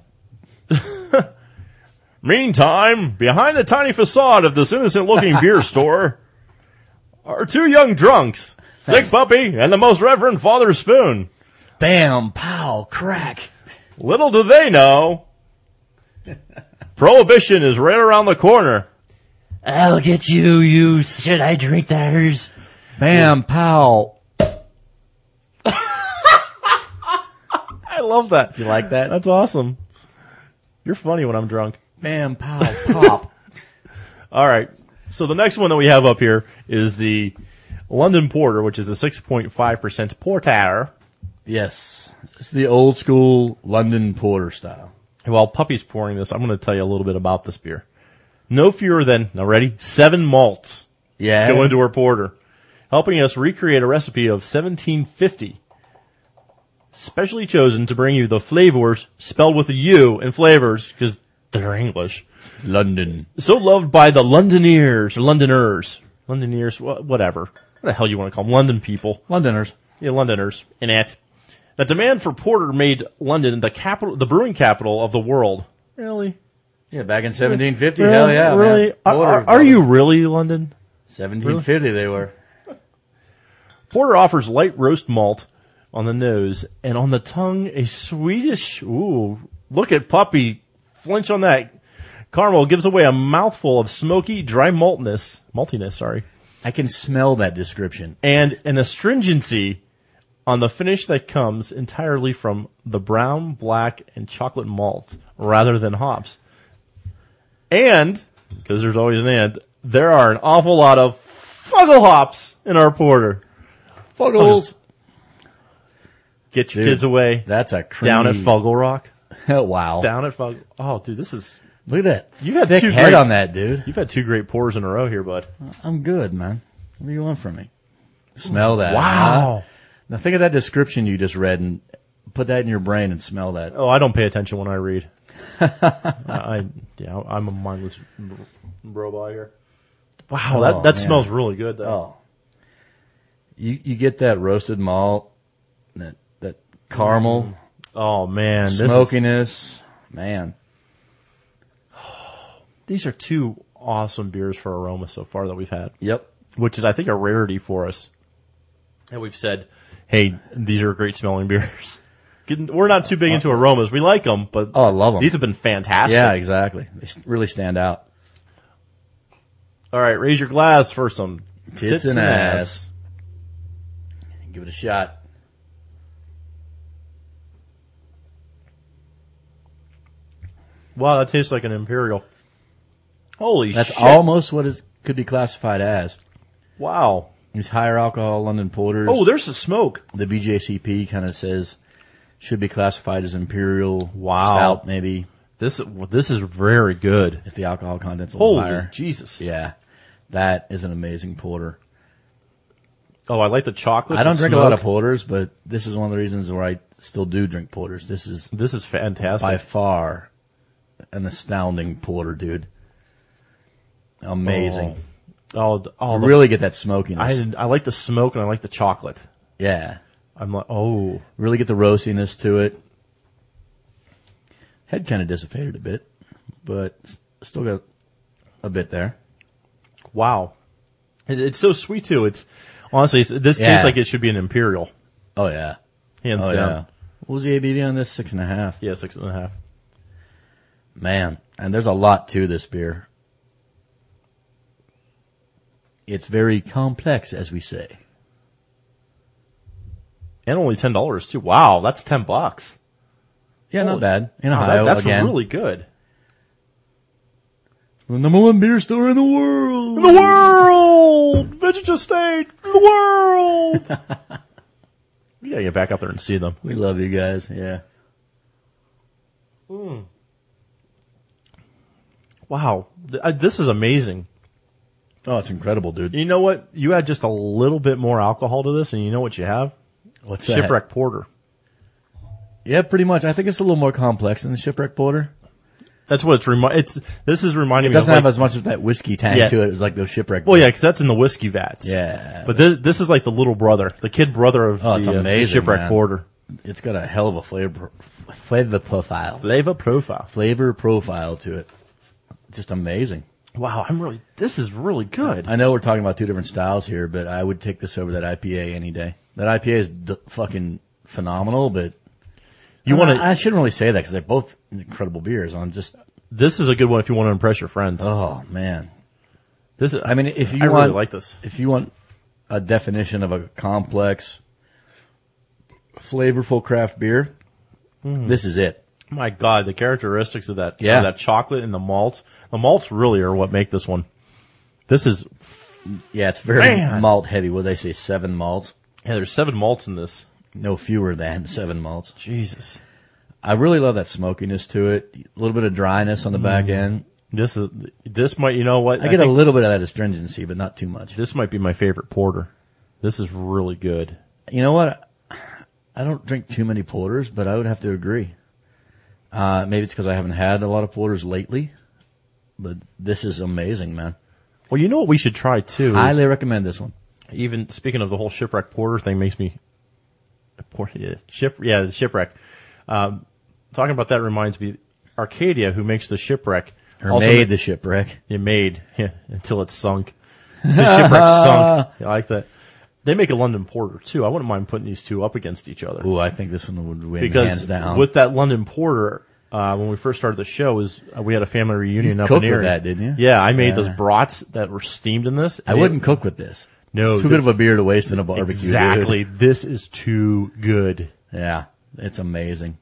Meantime, behind the tiny facade of this innocent looking beer store are two young drunks, Sick Puppy and the Most Reverend Father Spoon. Bam, pow, crack. Little do they know, Prohibition is right around the corner. I'll get you, you should I drink that? Bam, pow. I love that. You like that? That's awesome. You're funny when I'm drunk. Bam, pow, pop. All right. So the next one that we have up here is the London Porter, which is a six point five percent porter. Yes. It's the old school London Porter style. While Puppy's pouring this, I'm going to tell you a little bit about this beer. No fewer than, now ready, seven malts Yeah. go into our porter, helping us recreate a recipe of seventeen fifty, specially chosen to bring you the flavors spelled with a U in flavors because they're English. London. So loved by the Londoners or Londoners, Londoners, wha- whatever. What the hell you want to call them? London people. Londoners. Yeah, Londoners. In it. The demand for porter made London the capital, the brewing capital of the world. Really? Yeah, back in seventeen fifty. Really? Hell yeah, Really? man. Are, Porter, are, are you really London? seventeen fifty they were. Porter offers light roast malt on the nose and on the tongue a Swedish, ooh, look at Puppy flinch on that. Caramel gives away a mouthful of smoky, dry maltness, maltiness, sorry, I can smell that description. and an astringency on the finish that comes entirely from the brown, black, and chocolate malts rather than hops. And, because there's always an and, there are an awful lot of fuggle hops in our porter. Fuggles. Get your Dude, kids away. That's a creamy. Down at Fuggle Rock. Wow. Down at Fuggle. Oh, dude, this is. Look at that. You've had thick two head great- on that, dude. You've had two great pours in a row here, bud. I'm good, man. What do you want from me? Smell that. Wow. huh? Now think of that description you just read and put that in your brain and smell that. Oh, I don't pay attention when I read. I, yeah, I'm a mindless robot here. Wow, that, Oh, that man. smells really good, though. Oh. You you get that roasted malt, that that caramel, Oh, man. This is, smokiness. Man. these are two awesome beers for aroma so far that we've had, Yep. which is, I think, a rarity for us. And we've said, hey, these are great smelling beers. We're not too big into aromas. We like them, but Oh, I love them. these have been fantastic. Yeah, exactly. They s- really stand out. All right, raise your glass for some Tits and ass. Give it a shot. Wow, that tastes like an Imperial. Holy That's shit. almost what it could be classified as. Wow. These higher alcohol London porters. Oh, there's the smoke. The B J C P kind of says should be classified as imperial Wow. stout, maybe This this is very good. if the alcohol content's a little Holy higher. Jesus. Yeah, that is an amazing porter. Oh, I like the chocolate. I don't the drink a lot of smoke. porters, but this is one of the reasons where I still do drink porters. This is This is fantastic. by far an astounding porter, dude. Amazing. Oh, d- oh the- Really get that smokiness. I I like the smoke and I like the chocolate. yeah. I'm like, oh, Really get the roastiness to it. Head kind of dissipated a bit, but s- still got a bit there. wow. It, it's so sweet too. It's honestly, it's, this Yeah. tastes like it should be an Imperial, Oh yeah. hands Oh down. yeah. What was the A B V on this? Six and a half. Yeah, six and a half. Man, and there's a lot to this beer. It's very complex, as we say. And only ten dollars too. Wow, that's ten bucks. Yeah, not Holy- bad. In Wow, Ohio, that- that's again. really good. The number one beer store in the world. In the world! Vintage Estate! In the world! We gotta get back up there and see them. We love you guys, yeah. Wow. Th- uh, This is amazing. Oh, it's incredible, dude. You know what? You add just a little bit more alcohol to this, and you know what you have? What's that? Shipwreck Porter. Yeah, pretty much. I think it's a little more complex than the Shipwreck Porter. That's what it's remi- It's This is reminding It me of doesn't have like, as much of that whiskey tang Yeah. to it as like those Shipwreck. well, yeah, because that's in the whiskey vats. Yeah. But this, this is like the little brother, the kid brother of Oh, it's the, uh, the amazing, Shipwreck man. Porter. It's got a hell of a flavor, flavor profile. Flavor profile. Flavor profile to it. Just amazing. Wow, I'm really, this is really good. I know we're talking about two different styles here, but I would take this over that I P A any day. That I P A is d- fucking phenomenal, but You I- want I to, shouldn't really say that because they're both incredible beers. I'm just, this is a good one if you want to impress your friends. oh man. This is, I mean, if you I want, really like this. if you want a definition of a complex, flavorful craft beer, this is it. My God, the characteristics of that, Yeah. of that chocolate and the malt. The malts really are what make this one. This is, Yeah, it's very Man. malt heavy. What they say, seven malts? yeah, there's seven malts in this. No fewer than seven malts. Jesus. I really love that smokiness to it. A little bit of dryness on the back end. This is, this might, you know what? I get a think little bit of that astringency, but not too much. this might be my favorite porter. This is really good. You know what? I don't drink too many porters, but I would have to agree. Uh, maybe it's because I haven't had a lot of porters lately, but this is amazing, man. Well, you know what we should try too? is- Highly recommend this one. even speaking of the whole shipwreck porter thing makes me por- yeah, ship yeah the shipwreck. Um, talking about that reminds me, Arcadia, who makes the shipwreck, Or also made ma- the shipwreck. yeah, made yeah, until it's sunk. The shipwreck sunk. I like that. They make a London porter too. I wouldn't mind putting these two up against each other Ooh, I think this one would win because hands down. with that London porter. Uh, when we first started the show, is uh, we had a family reunion You up cooked in with Erie. that, didn't you? Yeah, I made Yeah. those brats that were steamed in this. I and wouldn't it- cook with this. No, It's too this- good of a beer to waste in a barbecue. Exactly. Dude. This is too good. Yeah, it's amazing.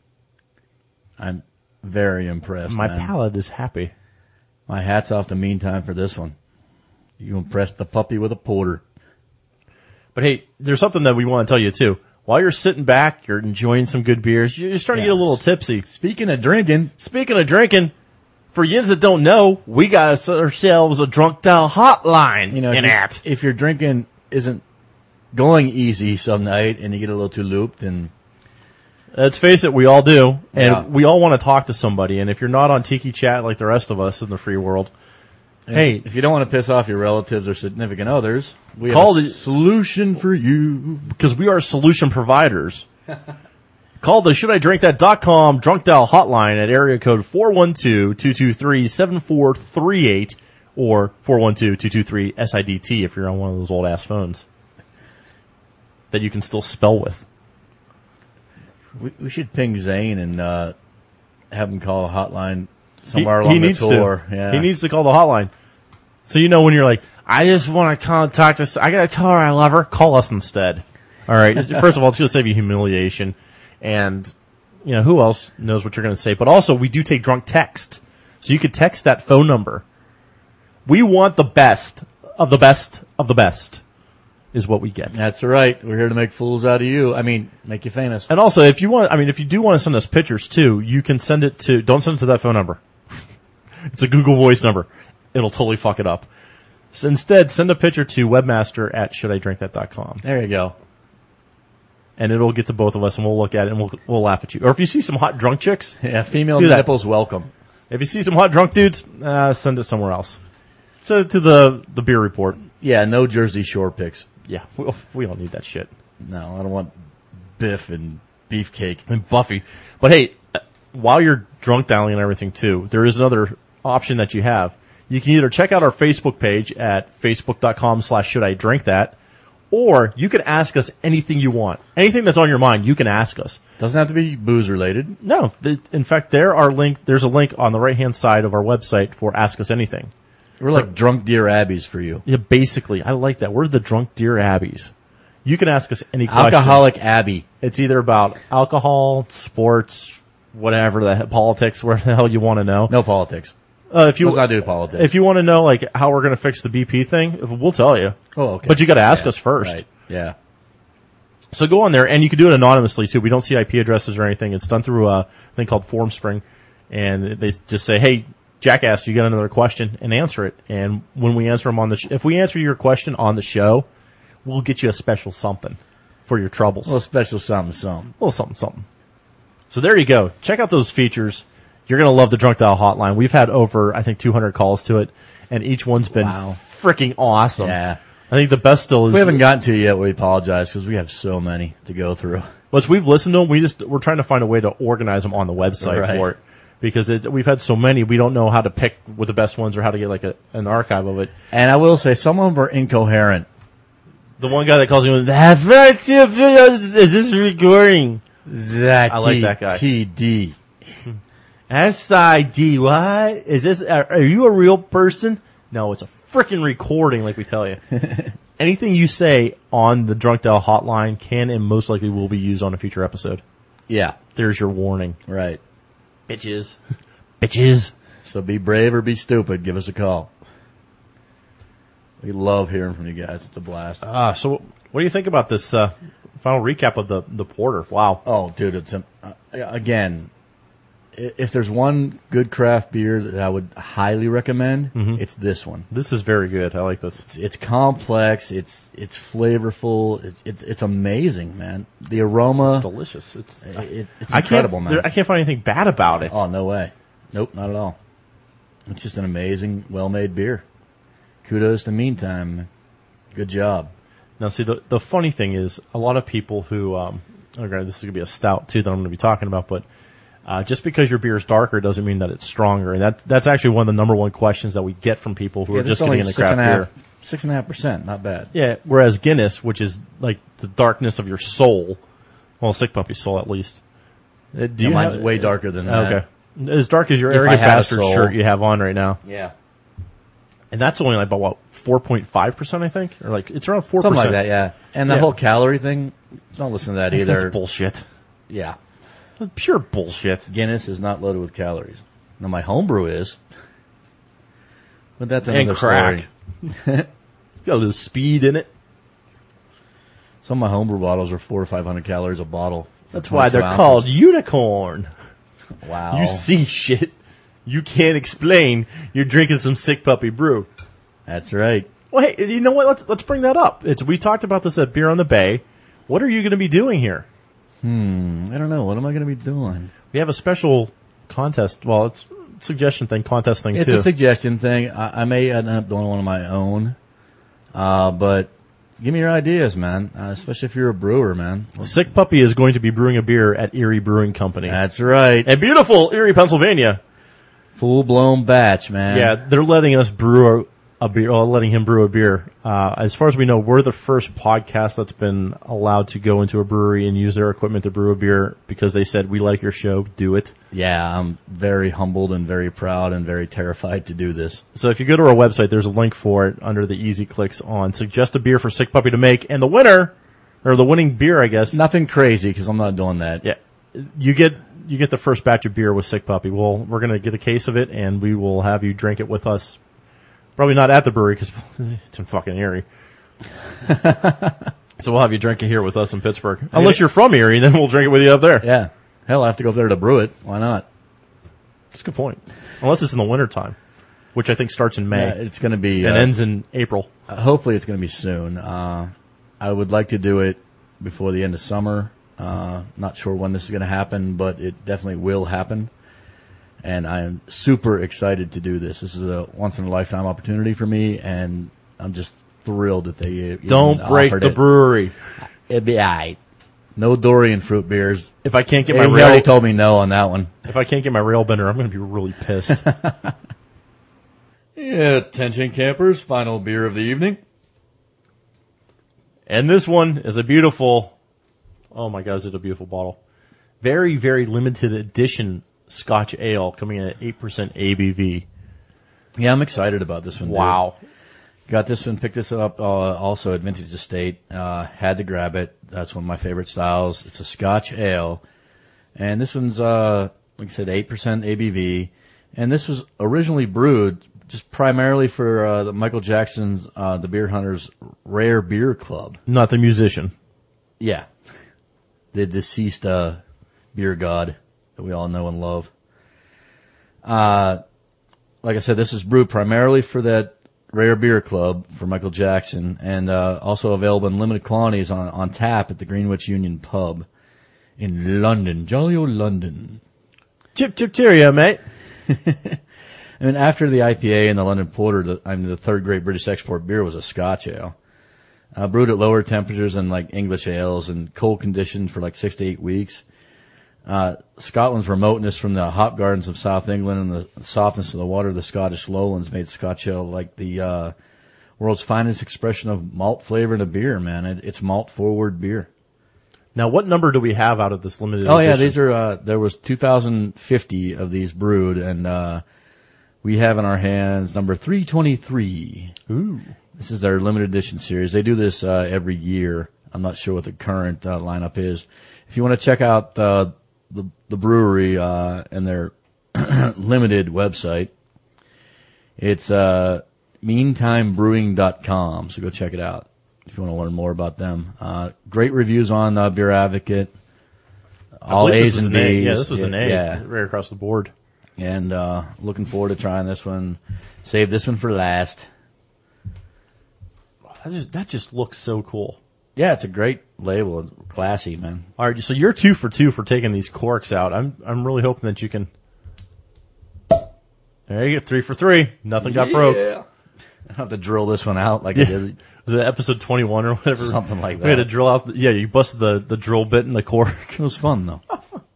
I'm very impressed. My man. palate is happy. My hat's off to Meantime for this one. You impressed the puppy with a porter. But hey, there's something that we want to tell you too. While you're sitting back, you're enjoying some good beers, you're starting to get a Yes. little tipsy. Speaking of drinking, Speaking of drinking, for yins that don't know, we got us- ourselves a drunk dial hotline you know, in if, it. you- if your drinking isn't going easy some night and you get a little too looped and Let's face it, we all do. And Yeah. we all want to talk to somebody. And if you're not on Tiki Chat like the rest of us in the free world, hey, if you don't want to piss off your relatives or significant others, we Call have a the- solution for you. because we are solution providers. Call the should I drink that dot com drunk dial hotline at area code four one two, two two three, seven four three eight or four one two, two two three, S I D T if you're on one of those old ass phones that you can still spell with. We, we should ping Zane and uh, have him call a hotline somewhere he, along he the needs tour. to. Yeah. He needs to call the hotline. So you know when you're like, I just want to contact us. I gotta tell her I love her. Call us instead. All right. First of all, it's gonna save you humiliation, and you know who else knows what you're gonna say. But also, we do take drunk text, so you could text that phone number. We want the best of the best of the best, is what we get. That's right. We're here to make fools out of you. I mean, make you famous. And also, if you want, I mean, if you do want to send us pictures too, you can send it to. Don't send it to that phone number. It's a Google Voice number. It'll totally fuck it up. So instead, send a picture to webmaster at should I drink that dot com, There you go. and it'll get to both of us, and we'll look at it and we'll we'll laugh at you. Or if you see some hot drunk chicks, Yeah, female Do that. nipples welcome. if you see some hot drunk dudes, uh, send it somewhere else. Send it to the the beer report. Yeah, no Jersey Shore pics. Yeah, we, we don't need that shit. No, I don't want Biff and beefcake. And Buffy. But hey, uh, while you're drunk dialing and everything too, there is another option that you have. You can either check out our Facebook page at facebook.com slash should I drink that, or you can ask us anything you want. Anything that's on your mind, you can ask us. Doesn't have to be booze related. No, th- in fact, there are link, there's a link on the right-hand side of our website for Ask Us Anything. We're like drunk deer abbeys for you. Yeah, basically, I like that. We're the drunk deer abbeys. You can ask us any question. Alcoholic Abbey. It's either about alcohol, sports, whatever the hell, politics, whatever the hell you want to know. No politics. Uh, if you Let's not do politics. If you want to know like how we're going to fix the B P thing, we'll tell you. Oh, okay. But you got to ask Yeah, us first. Right. Yeah. So go on there, and you can do it anonymously too. We don't see I P addresses or anything. It's done through a thing called FormSpring, and they just say, "Hey, Jackass, you got another question?" and answer it. And when we answer them on the, sh- if we answer your question on the show, we'll get you a special something for your troubles. A little special something, something. A little something, something. So there you go. Check out those features. You're going to love the Drunk Dial hotline. We've had over, I think, two hundred calls to it, and each one's been Wow. freaking awesome. Yeah. I think the best still is... We haven't gotten to it yet. We apologize because we have so many to go through. Once we've listened to them, we just, we're trying to find a way to organize them on the website Right. for it. Because it, we've had so many, we don't know how to pick with the best ones or how to get like a, an archive of it. And I will say, some of them are incoherent. The one guy that calls me, is this recording? I like that guy. T D. S I D, what? Is this, are, are you a real person? No, it's a freaking recording, like we tell you. Anything you say on the Drunk Dial hotline can and most likely will be used on a future episode. Yeah. There's your warning. Right. Bitches. Bitches. So be brave or be stupid. Give us a call. We love hearing from you guys. It's a blast. Uh, so what do you think about this, uh, final recap of the, the porter? Wow. Oh, dude, it's a, uh, again, i- if there's one good craft beer that I would highly recommend, it's this one. This is very good. I like this. It's, it's complex. It's it's flavorful. It's it's it's amazing, man. The aroma, It's delicious. It's, it, it- it's I incredible, can't, man. there- I can't find anything bad about it. Oh, no way. Nope, not at all. It's just an amazing, well-made beer. Kudos to Meantime. Good job. Now, see, the the funny thing is, a lot of people who, um, okay, this is going to be a stout too that I'm going to be talking about, but uh, just because your beer is darker doesn't mean that it's stronger, and that that's actually one of the number one questions that we get from people who Yeah, are this just is only getting into six and craft a beer. half, six and a half percent. Not bad. Yeah, whereas Guinness, which is like the darkness of your soul, well, Sick Puppy's soul at least. Uh, do Yeah, you mine's have, way darker than that. Okay, as dark as your If I arrogant had a bastard soul. shirt you have on right now, Yeah. and that's only like about what four point five percent, I think, or like it's around four percent. Something like that, yeah. And the Yeah. whole calorie thing, don't listen to that either. That's bullshit. Yeah. That's pure bullshit. Guinness is not loaded with calories. Now, my homebrew is. But that's another And crack. story. Got a little speed in it. Some of my homebrew bottles are four or five hundred calories a bottle. That's why they're twenty-two called ounces. unicorn. Wow. You see shit you can't explain. You're drinking some Sick Puppy brew. That's right. Well, hey, you know what? Let's let's bring that up. It's we talked about this at Beer on the Bay. What are you going to be doing here? I don't know. What am I going to be doing? We have a special contest. Well, it's a suggestion thing, contest thing It's too. a suggestion thing. I, I may end up doing one of my own. Uh, but give me your ideas, man. Uh, especially if you're a brewer, man. Sick Puppy is going to be brewing a beer at Erie Brewing Company. That's right. and beautiful Erie, Pennsylvania. Full blown batch, man. Yeah, they're letting us brew a, a beer, or letting him brew a beer. Uh, as far as we know, we're the first podcast that's been allowed to go into a brewery and use their equipment to brew a beer because they said, we like your show, do it. Yeah, I'm very humbled and very proud and very terrified to do this. So if you go to our website, there's a link for it under the easy clicks on suggest a beer for Sick Puppy to make. And the winner, or the winning beer, I guess. Nothing crazy because I'm not doing that. Yeah. You get, you get the first batch of beer with Sick Puppy. Well, we're going to get a case of it and we will have you drink it with us. Probably not at the brewery because it's in fucking Erie. So we'll have you drink it here with us in Pittsburgh. Unless you're from Erie, then we'll drink it with you up there. Yeah. Hell, I have to go up there to brew it. Why not? That's a good point. Unless it's in the wintertime, which I think starts in May Yeah, it's going to be. and uh, ends in April. Uh, hopefully it's going to be soon. Uh, I would like to do it before the end of summer. Uh, not sure when this is going to happen, but it definitely will happen. And I am super excited to do this. This is a once in a lifetime opportunity for me, and I'm just thrilled that they even Don't break offered the it. brewery. It'd be all right. No Dorian fruit beers. If I can't get They my already rail, told me no on that one. if I can't get my rail bender, I'm going to be really pissed. Yeah, attention campers, final beer of the evening. And this one is a beautiful, oh my God, is it a beautiful bottle. Very, very limited edition Scotch ale coming in at eight percent A B V. Yeah, I'm excited about this one. dude. Wow. Got this one, picked this up uh, also at Vintage Estate. Uh, had to grab it. That's one of my favorite styles. It's a Scotch ale. And this one's, uh, like I said, eight percent A B V. And this was originally brewed just primarily for uh, the Michael Jackson's, uh, the Beer Hunters Rare Beer Club. Not the musician. Yeah. The deceased uh, beer god that we all know and love. Uh, like I said, this is brewed primarily for that Rare Beer Club for Michael Jackson, and uh, also available in limited quantities on, on tap at the Greenwich Union Pub in London, jolly old London. Chip, chip, cheerio, mate. I mean, after the I P A and the London Porter, the, I mean, the third great British export beer was a Scotch ale. Uh, brewed at lower temperatures than like English ales and cold conditions for like six to eight weeks. Uh, Scotland's remoteness from the hop gardens of South England and the softness of the water of the Scottish lowlands made Scotch ale like the, uh, world's finest expression of malt flavor in a beer, man. It, it's malt forward beer. Now, what number do we have out of this limited Oh edition? yeah, these are, uh, there was two thousand fifty of these brewed, and, uh, we have in our hands number three twenty-three. Ooh. This is their limited edition series. They do this, uh, every year. I'm not sure what the current, uh, lineup is. If you want to check out, uh, the, the brewery, uh, and their limited website, it's, uh, meantime brewing dot com. So go check it out if you want to learn more about them. Uh, great reviews on, uh, Beer Advocate. All A's and B's. Yeah, this was an A. Yeah. Right across the board. And, uh, looking forward to trying this one. Save this one for last. That just, that just looks so cool. Yeah, it's a great label. It's classy, man. All right, so you're two for two for taking these corks out. I'm I'm really hoping that you can. There you go, three for three. Nothing got broke. I have to drill this one out like I did. Was it episode twenty-one or whatever? Something like We had to that. drill out. The, yeah, you busted the the drill bit in the cork. It was fun, though.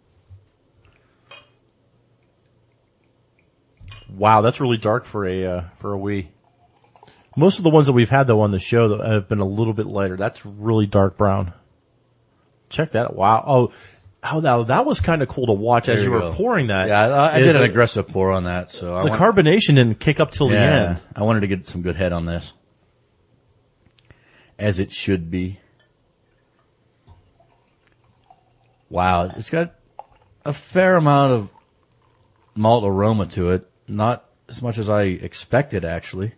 Wow, that's really dark for a uh, for a wee. Most of the ones that we've had though on the show though, have been a little bit lighter. That's really dark brown. Check that. Wow. Oh, how that that was kind of cool to watch as There you, you were go. pouring that. Yeah, I, I is did an the- aggressive pour on that, so I The want, carbonation didn't kick up till the yeah, end. I wanted to get some good head on this, as it should be. Wow, it's got a fair amount of malt aroma to it. Not as much as I expected, actually.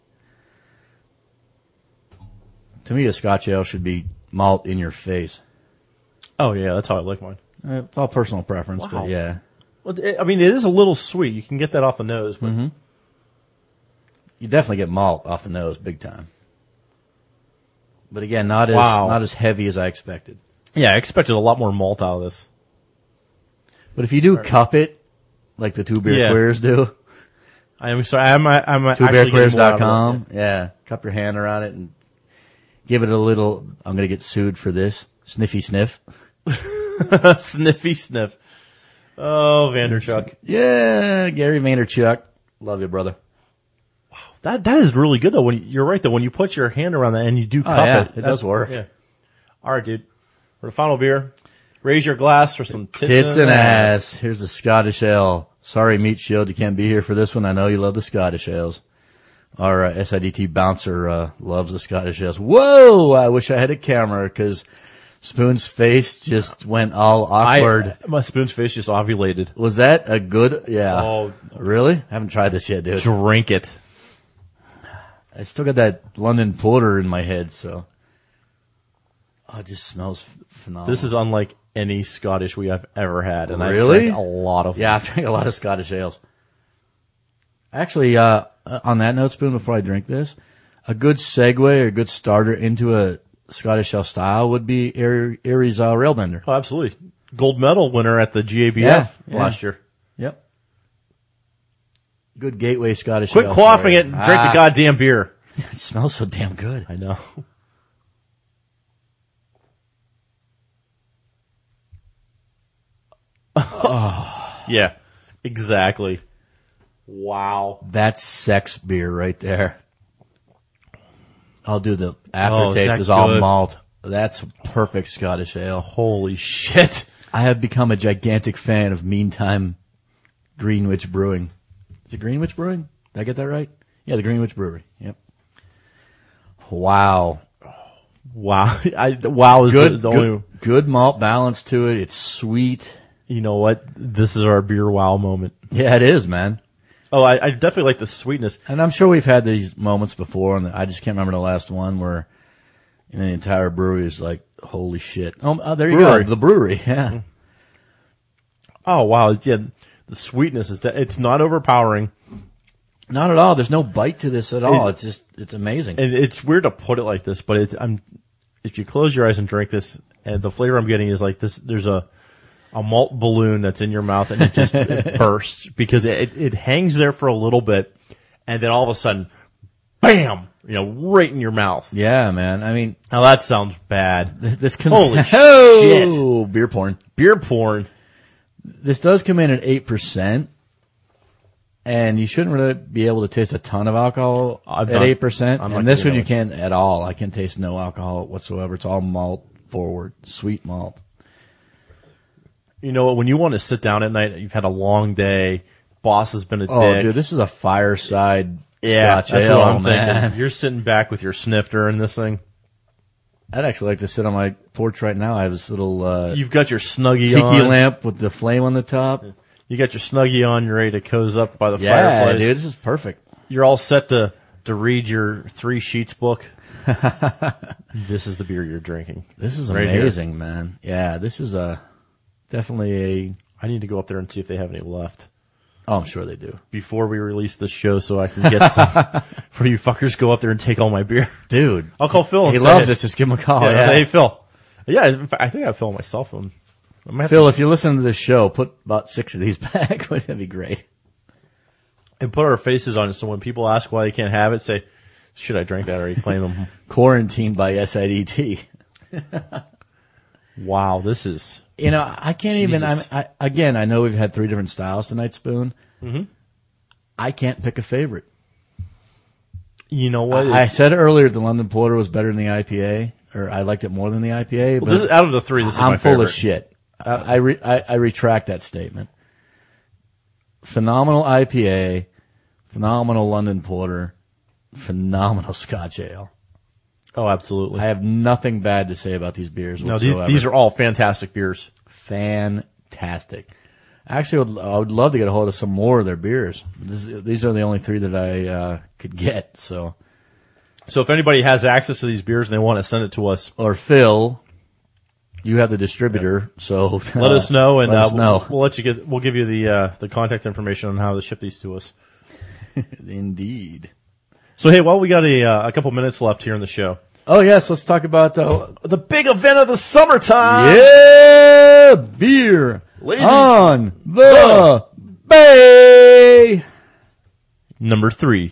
To me, a Scotch ale should be malt in your face. Oh yeah, that's how I like mine. Uh, It's all personal preference, Wow. but yeah. Well, it, I mean, it is a little sweet. You can get that off the nose, but Mm-hmm. You definitely get malt off the nose, big time. But again, not as Wow. not as heavy as I expected. yeah, I expected a lot more malt out of this. But if you do cup it, like the two beer Yeah. queers do, I am sorry. I'm I'm two actually beer getting queers more out dot of com, yeah, cup your hand around it and give it a little. I'm gonna get sued for this sniffy sniff. it. Sniffy sniff. Oh, Vanderchuck. Yeah, Gary Vaynerchuk, love you, brother. That that is really good though. When you, you're right though, when you put your hand around that and you do cup Oh, yeah, it, it that's- does work. Yeah. All right, dude. For the final beer, raise your glass for some tits, Tits and ass. Here's the Scottish ale. Sorry, Meat Shield, you can't be here for this one. I know you love the Scottish ales. Our uh, S I D T bouncer uh, loves the Scottish ales. Whoa! I wish I had a camera because Spoon's face just went all awkward. I, my spoon's face just ovulated. Was that a good? Yeah. Oh. Really? Haven't tried this yet, dude. Drink it. I still got that London Porter in my head, so. Oh, it just smells f- phenomenal. This is unlike any Scottish we have ever had, and I've Really? drank a lot of them. Yeah, I've drank a lot of Scottish ales. Actually, uh, on that note, Spoon, before I drink this, a good segue or a good starter into a Scottish ale style would be Erie- Erie's uh, Railbender. Oh, absolutely. Gold medal winner at the G A B F Yeah, yeah. last year. Yep. Good gateway Scottish Quit ale. quaffing for it you. and drink the Ah, goddamn beer. It smells so damn good. I know. Yeah, exactly. Wow. That's sex beer right there. I'll do the Oh, is aftertaste that is all good? malt. That's perfect Scottish ale. Holy shit. I have become a gigantic fan of Meantime Greenwich Brewing. Is it Greenwich Brewing? Did I get that right? Yeah, the Greenwich Brewery. Yep. Wow. Wow. I, wow is Good, the, the good, only, good malt balance to it. It's sweet. you know what? This is our beer wow moment. Yeah, it is, man. Oh, I, I definitely like the sweetness. And I'm sure we've had these moments before, and I just can't remember the last one where you know, the entire brewery is like, holy shit. Oh, oh there you Brewery. go. The brewery, yeah. Oh, wow. Yeah. The sweetness is, de- it's not overpowering. Not at all. There's no bite to this at all. It- it's just, it's amazing. And it's weird to put it like this, but it's, I'm, if you close your eyes and drink this, and the flavor I'm getting is like this, there's a, a malt balloon that's in your mouth and it just it bursts because it, it hangs there for a little bit and then all of a sudden, bam, you know, right in your mouth. Yeah, man. I mean, Now that sounds bad. th- this comes, Holy oh, beer porn. Beer porn. This does come in at eight percent. And you shouldn't really be able to taste a ton of alcohol I'm at not- eight percent. I'm not And this getting one you those. can't at all. I can taste no alcohol whatsoever. It's all malt forward, sweet malt. You know what? When you want to sit down at night, you've had a long day, boss has been a Oh, dick. dude, this is a fireside yeah, Scotch that's ale, what I'm man. thinking. You're sitting back with your snifter in this thing. I'd actually like to sit on my porch right now. I have this little uh, You've got your Snuggie tiki on. lamp with the flame on the top. You got your Snuggie on. You're ready to cozy up by the Yeah, fireplace. dude, this is perfect. You're all set to to read your Three Sheets book. This is the beer you're drinking. This is Right here. amazing, man. Yeah, this is a definitely a. I need to go up there and see if they have any left Oh, I'm sure they do, before we release this show, so I can get some. For you fuckers, go up there and take all my beer. dude. I'll call Phil. And He say, loves hey, it. Just give him a call. Yeah, Yeah, Hey, Phil. Yeah, in fact, I think I have Phil on my cell phone. I might have Phil, to- if you listen to this show, put about six of these back. That'd be great. and put our faces on it, so when people ask why they can't have it, say, "Should I drink that?" Or you claim them. Quarantined by S I D T. Wow, this is. You know, I can't even. Jesus. I'm, I, again, I know we've had three different styles tonight, Spoon. Mm-hmm. I can't pick a favorite. You know what? I, I said earlier the London Porter was better than the I P A, or I liked it more than the I P A. Well, But this is, out of the three, this is I'm my full favorite. of shit. I, I, re, I, I retract that statement. Phenomenal I P A, phenomenal London Porter, phenomenal Scotch Ale. Oh, absolutely. I have nothing bad to say about these beers no, these whatsoever. these are all fantastic beers. fantastic. Actually, would, I would love to get a hold of some more of their beers. This, these are the only three that I uh, could get. So, So if anybody has access to these beers and they want to send it to us, or Phil, you have the distributor, so let uh, us know, and let uh, us know. We'll, we'll let you get. We'll give you the uh, the contact information on how to ship these to us. Indeed. So hey, while we got a uh, a couple minutes left here in the show, Oh yes, let's talk about uh, the big event of the summertime. yeah beer Lazy- on the bay. Number three.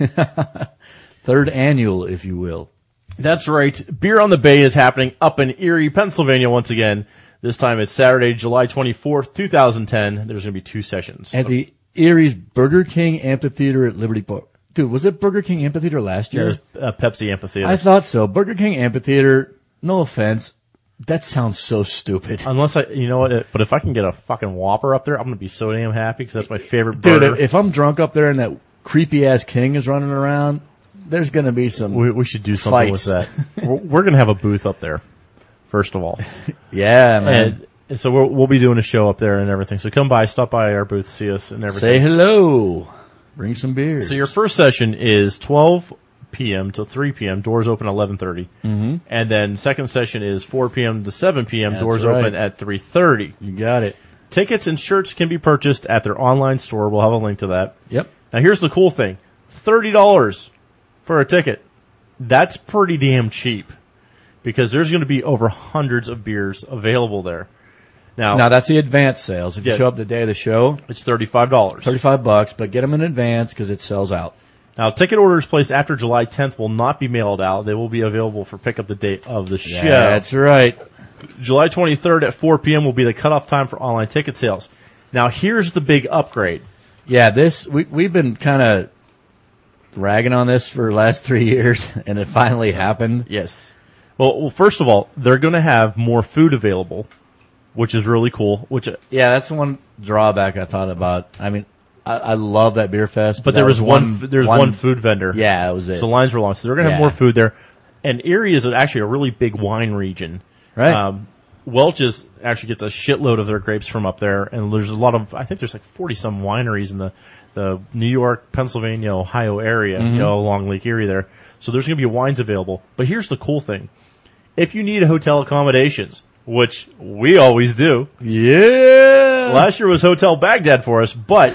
Third annual, if you will. That's right. Beer on the Bay is happening up in Erie, Pennsylvania once again. This time it's Saturday, July twenty-fourth, twenty ten. There's going to be two sessions. At the Erie's Burger King Amphitheater at Liberty Park. Dude, was it Burger King Amphitheater last year? There's uh, Pepsi Amphitheater. I thought so. Burger King Amphitheater, no offense, that sounds so stupid. Unless I, you know what, it, but if I can get a fucking Whopper up there, I'm going to be so damn happy because that's my favorite Dude, burger. if, if I'm drunk up there and that creepy ass king is running around, there's going to be some. we, we should do something Fights. with that. we're we're going to have a booth up there, first of all. Yeah, man. And so we'll, we'll be doing a show up there and everything. So come by, stop by our booth, see us and everything. Say hello. Bring some beers. So your first session is twelve p.m. to three p.m. Doors open at eleven thirty. Mm-hmm. And then second session is four p.m. to seven p.m. That's Doors right. open at three thirty. You got it. Tickets and shirts can be purchased at their online store. We'll have a link to that. Yep. Now here's the cool thing. thirty dollars for a ticket. That's pretty damn cheap because there's going to be over hundreds of beers available there. Now, Now that's the advance sales. If you Yeah. show up the day of the show, it's thirty-five dollars. thirty-five bucks, but get them in advance because it sells out. Now, ticket orders placed after July tenth will not be mailed out. They will be available for pickup the date of the show. That's right. July twenty-third at four p.m. will be the cutoff time for online ticket sales. Now, here's the big upgrade. Yeah, this we we've been kind of ragging on this for the last three years, and it finally happened. Yes. Well, well first of all, they're going to have more food available, which is really cool. Which Yeah, that's the one drawback I thought about. I mean, I, I love that beer fest. But that there was one, there's one food vendor. Yeah, that was it. So lines were long. So they're going to have Yeah. more food there. And Erie is actually a really big wine region. Right. Um, Welch's actually gets a shitload of their grapes from up there. And there's a lot of, I think there's like forty some wineries in the, the New York, Pennsylvania, Ohio area, Mm-hmm. you know, along Lake Erie there. So there's going to be wines available. But here's the cool thing. If you need hotel accommodations, which we always do. Yeah. Last year was Hotel Baghdad for us, but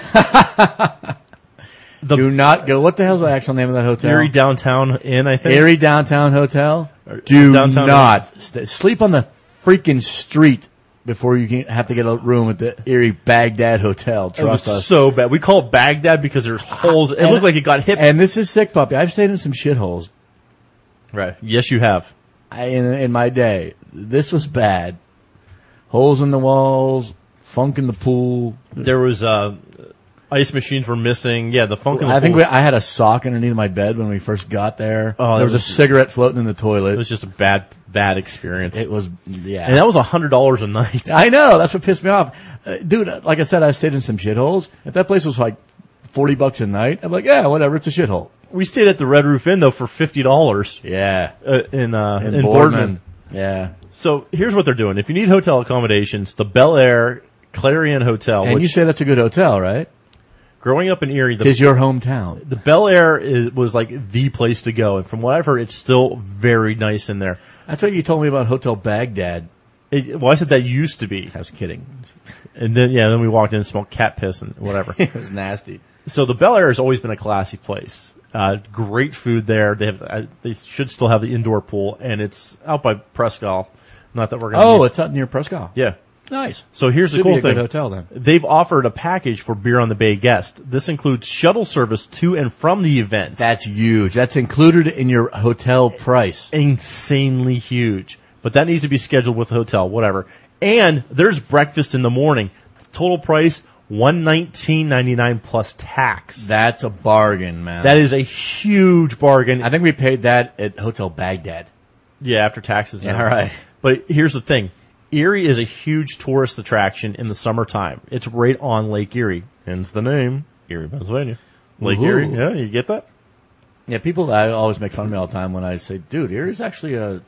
Do not go. What the hell's the actual name of that hotel? Erie Downtown Inn, I think. Erie Downtown Hotel. Or- Do Downtown not st- sleep on the freaking street before you can have to get a room at the Erie Baghdad Hotel. It was Trust us. so bad. We call it Baghdad because there's holes. It And- looked like it got hit. And this is sick, puppy. I've stayed in some shitholes Right. Yes, you have. I- in in my day. This was bad. Holes in the walls, funk in the pool. There was uh, ice machines were missing. Yeah, the funk. Of the I think pool we, I had a sock underneath my bed when we first got there. Oh, there was, that was- a cigarette floating in the it toilet. was just a bad, bad experience. It was, yeah. and that was a hundred dollars a night. I know. That's what pissed me off. Uh, dude, like I said, I stayed in some shitholes. If that place was like forty bucks a night, I'm like, yeah, whatever. It's a shithole. We stayed at the Red Roof Inn though for fifty dollars Yeah. uh, in uh, in, In Boardman. Boardman. Yeah. So here's what they're doing. If you need hotel accommodations, the Bel Air Clarion Hotel. And which, you say that's a good hotel, right? growing up in Erie, the Tis your hometown. The Bel Air is was like the place to go, and from what I've heard, it's still very nice in there. That's what you told me about Hotel Baghdad. It, well, I said that used to be, I was kidding. and then yeah, then we walked in and smelled cat piss and whatever. It was nasty. So the Bel Air has always been a classy place. Uh, great food there. They have uh, they should still have the indoor pool, and it's out by Prescott. Not that we're going. Oh, it's up near Prescott. yeah. Nice. So here's the Should cool be a thing. good hotel then. They've offered a package for Beer on the Bay guests. This includes shuttle service to and from the event. That's huge. That's included in your hotel price. Insanely huge. But that needs to be scheduled with the hotel, whatever. And there's breakfast in the morning. Total price one nineteen ninety nine plus tax. That's a bargain, man. That is a huge bargain. I think we paid that at Hotel Baghdad. Yeah, after taxes. and Yeah, everything. right. But here's the thing. Erie is a huge tourist attraction in the summertime. It's right on Lake Erie. Hence the name, Erie, Pennsylvania. Lake Ooh. Erie. Yeah, you get that? Yeah, people I always make fun of me all the time when I say, dude, Erie's actually a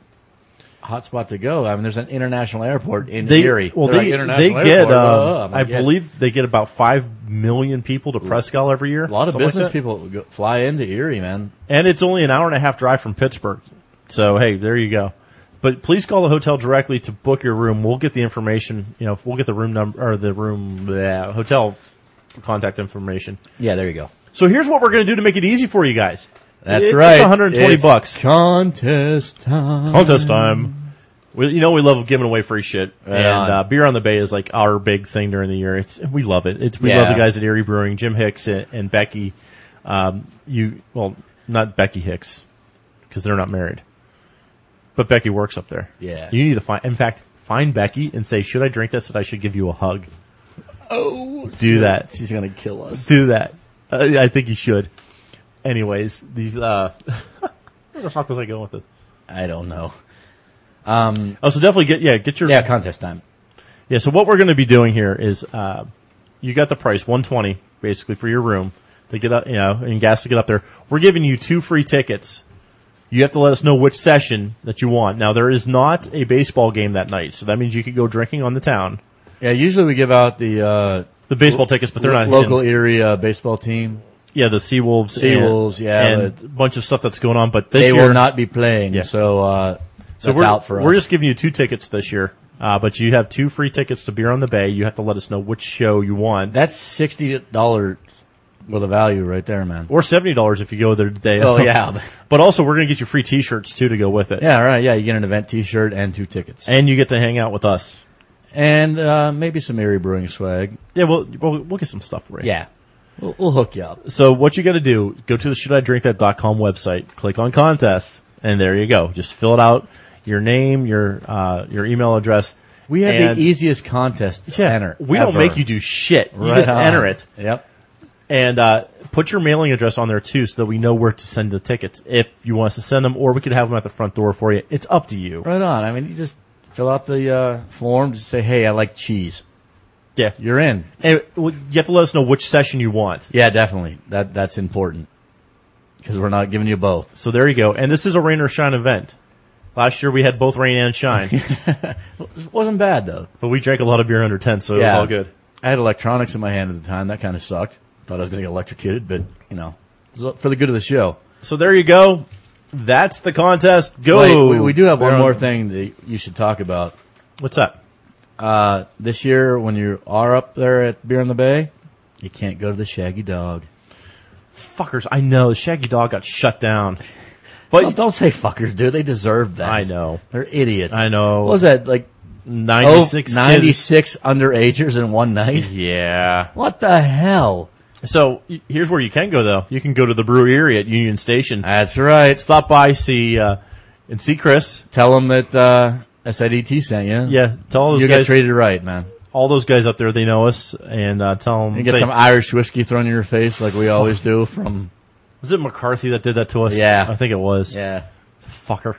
hot spot to go. I mean, there's an international airport in They, Erie. well, They're they, like, international they get, airport, blah, um, blah, blah. I'm I like, yeah. believe they get about five million people to Prescott every year. A lot of something like business that. people go, fly into Erie, man. And it's only an hour and a half drive from Pittsburgh. So, hey, there you go. But please call the hotel directly to book your room. We'll get the information, you know, we'll get the room number, or the room, bleh, hotel contact information. Yeah, there you go. So here's what we're going to do to make it easy for you guys. That's It- right. It's one hundred twenty It's bucks. Contest time. Contest time. We, you know, we love giving away free shit. Right and, on. uh, Beer on the Bay is like our big thing during the year. It's, we love it. It's, we Yeah. love the guys at Erie Brewing, Jim Hicks and, and Becky. Um, you, well, not Becky Hicks, because they're not married. But Becky works up there. Yeah. You need to find, in fact, find Becky and say, should I drink this? That I should give you a hug. Oh, Do that. She's going to kill us. Do that. Uh, I think you should. Anyways, these, uh, where the fuck was I going with this? I don't know. Um, Oh, so definitely get, yeah, get your, yeah, contest time. Yeah, so what we're going to be doing here is, uh, you got the price, one twenty basically for your room to get up, you know, and gas to get up there. We're giving you two free tickets. You have to let us know which session that you want. Now, there is not a baseball game that night, so that means you could go drinking on the town. Yeah, usually we give out the uh, The baseball tickets, but they're not local hidden. Erie uh, baseball team. Yeah, the Seawolves. Seawolves, and, yeah, And but- a bunch of stuff that's going on, but this They year. will not be playing, Yeah. so uh, so that's we're, out for us. We're just giving you two tickets this year, uh, but you have two free tickets to Beer on the Bay. You have to let us know which show you want. That's sixty dollars with a value right there, man. Or seventy dollars if you go there today. Oh, yeah. But also, we're going to get you free T-shirts, too, to go with it. Yeah, right. Yeah, you get an event T-shirt and two tickets, And you get to hang out with us. and uh, maybe some Erie Brewing swag. Yeah, we'll, we'll, we'll get some stuff for you. Yeah, we'll, we'll hook you up. So what you got to do, go to the should I drink that dot com website, click on contest, and there you go. Just fill it out, your name, your uh, your email address. We have and, the easiest contest to yeah, enter. we don't ever. make you do shit. You Right just on. enter it. Yep. And uh, put your mailing address on there, too, so that we know where to send the tickets. If you want us to send them, or we could have them at the front door for you. It's up to you. Right on. I mean, you just fill out the uh, form, just say, hey, I like cheese. Yeah. you're in. And you have to let us know which session you want. Yeah, definitely. That that's important because we're not giving you both. So there you go. And this is a rain or shine event. Last year we had both rain and shine, It wasn't bad though. but we drank a lot of beer under ten, so it Yeah. was all good. I had electronics in my hand at the time. That kind of sucked. Thought I was going to get electrocuted, but you know, it was for the good of the show. So there you go. That's the contest. Go. Wait, we, we do have one Beer on- more thing that you should talk about. What's that? Uh, this year, when you are up there at Beer in the Bay, you can't go to the Shaggy Dog. Fuckers. I know. The Shaggy Dog got shut down. But Don't, don't say fuckers, dude. They deserve that. I know. They're idiots. I know. What was that, like ninety-six oh, ninety-six underagers in one night? kids. Yeah. What the hell? So y- here's where you can go, though. You can go to the Brew Erie at Union Station. That's right. Stop by, see, uh, and see Chris. Tell them that uh, S I D T sent you. Yeah. Tell all those You guys, got treated right, man. all those guys up there, they know us, and uh, tell them. You get say, some Irish whiskey thrown in your face like we always do from... was it McCarthy that did that to us? Yeah. I think it was. Yeah. Fucker.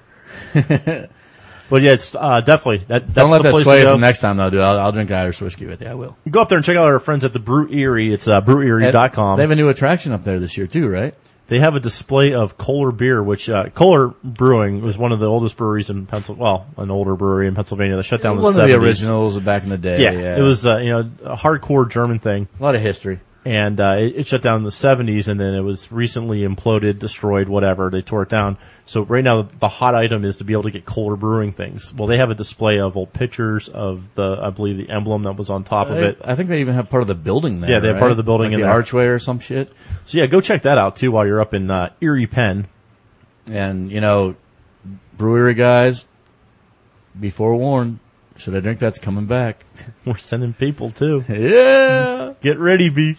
But yeah, it's uh, definitely that. That's Don't let the that place sway to you go. from next time, though, dude. I'll, I'll drink Irish whiskey with you. I will. Go up there and check out our friends at the Brew Erie. It's uh, brew erie dot com. They have a new attraction up there this year, too, right? They have a display of Kohler beer, which uh, Kohler Brewing was one of the oldest breweries in Pennsylvania. Well, an older brewery in Pennsylvania that shut down in One the of the seventies. originals back in the day. Yeah, Yeah, it was uh, you know a hardcore German thing, a lot of history. and uh, it, it shut down in the seventies, and then it was recently imploded, destroyed, whatever. They tore it down. So right now the hot item is to be able to get Kohler Brewing things. Well, they have a display of old pictures of the, I believe, the emblem that was on top of I, it. I think they even have part of the building there. Yeah, they have right? part of the building like in the there. archway or some shit. So yeah, go check that out too while you're up in uh, Erie, Penn. And you know, brewery guys, be forewarned. Should I drink that's coming back? We're sending people too. Yeah. Get ready, B.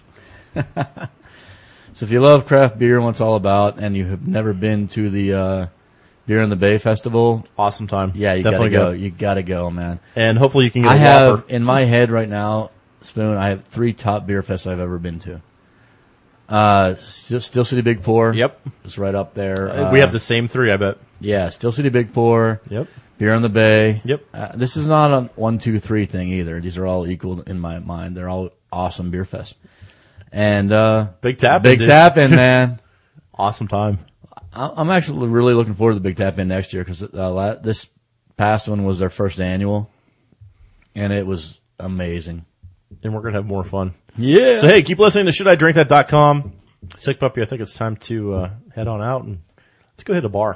So if you love craft beer and what it's all about, and you have never been to the uh, Beer in the Bay Festival, Awesome time. yeah, you definitely gotta go. You gotta go, man. And hopefully you can get I a have Whopper. in my head right now, Spoon. I have three top beer fests I've ever been to. Uh, Steel, Steel City Big Pour. Yep. It's right up there. we Uh, have the same three, I bet. yeah, Steel City Big Pour. Yep. Beer in the Bay. Yep. Uh, this is not a one, two, three thing either. These are all equal in my mind. They're all awesome beer fests. And uh, Big Tap-In, Big dude. Tap-In, man. Awesome time. I- I'm actually really looking forward to the Big Tap-In next year because uh, la- this past one was their first annual, and it was amazing. And we're going to have more fun. Yeah. So hey, keep listening to should I drink that dot com. Sick Puppy, I think it's time to uh, head on out and let's go hit a bar.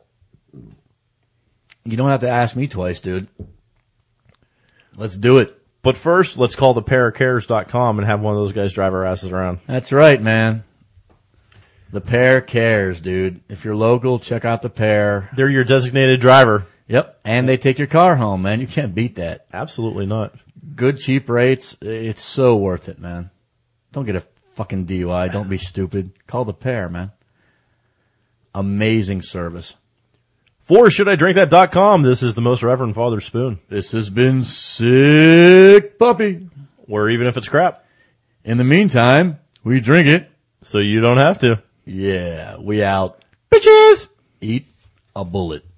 You don't have to ask me twice, dude. Let's do it. But first, let's call the pair cares dot com and have one of those guys drive our asses around. That's right, man. The Pair cares, dude. If you're local, check out the Pair. They're your designated driver. Yep. And they take your car home, man. You can't beat that. Absolutely not. Good, cheap rates. It's so worth it, man. Don't get a fucking D U I. Don't be stupid. Call the Pair, man. Amazing service. For should I drink that dot com, this is the most Reverend Father Spoon. This has been Sick Puppy. Where even if it's crap, In the meantime, we drink it. so you don't have to. Yeah, we out. Bitches! Eat a bullet.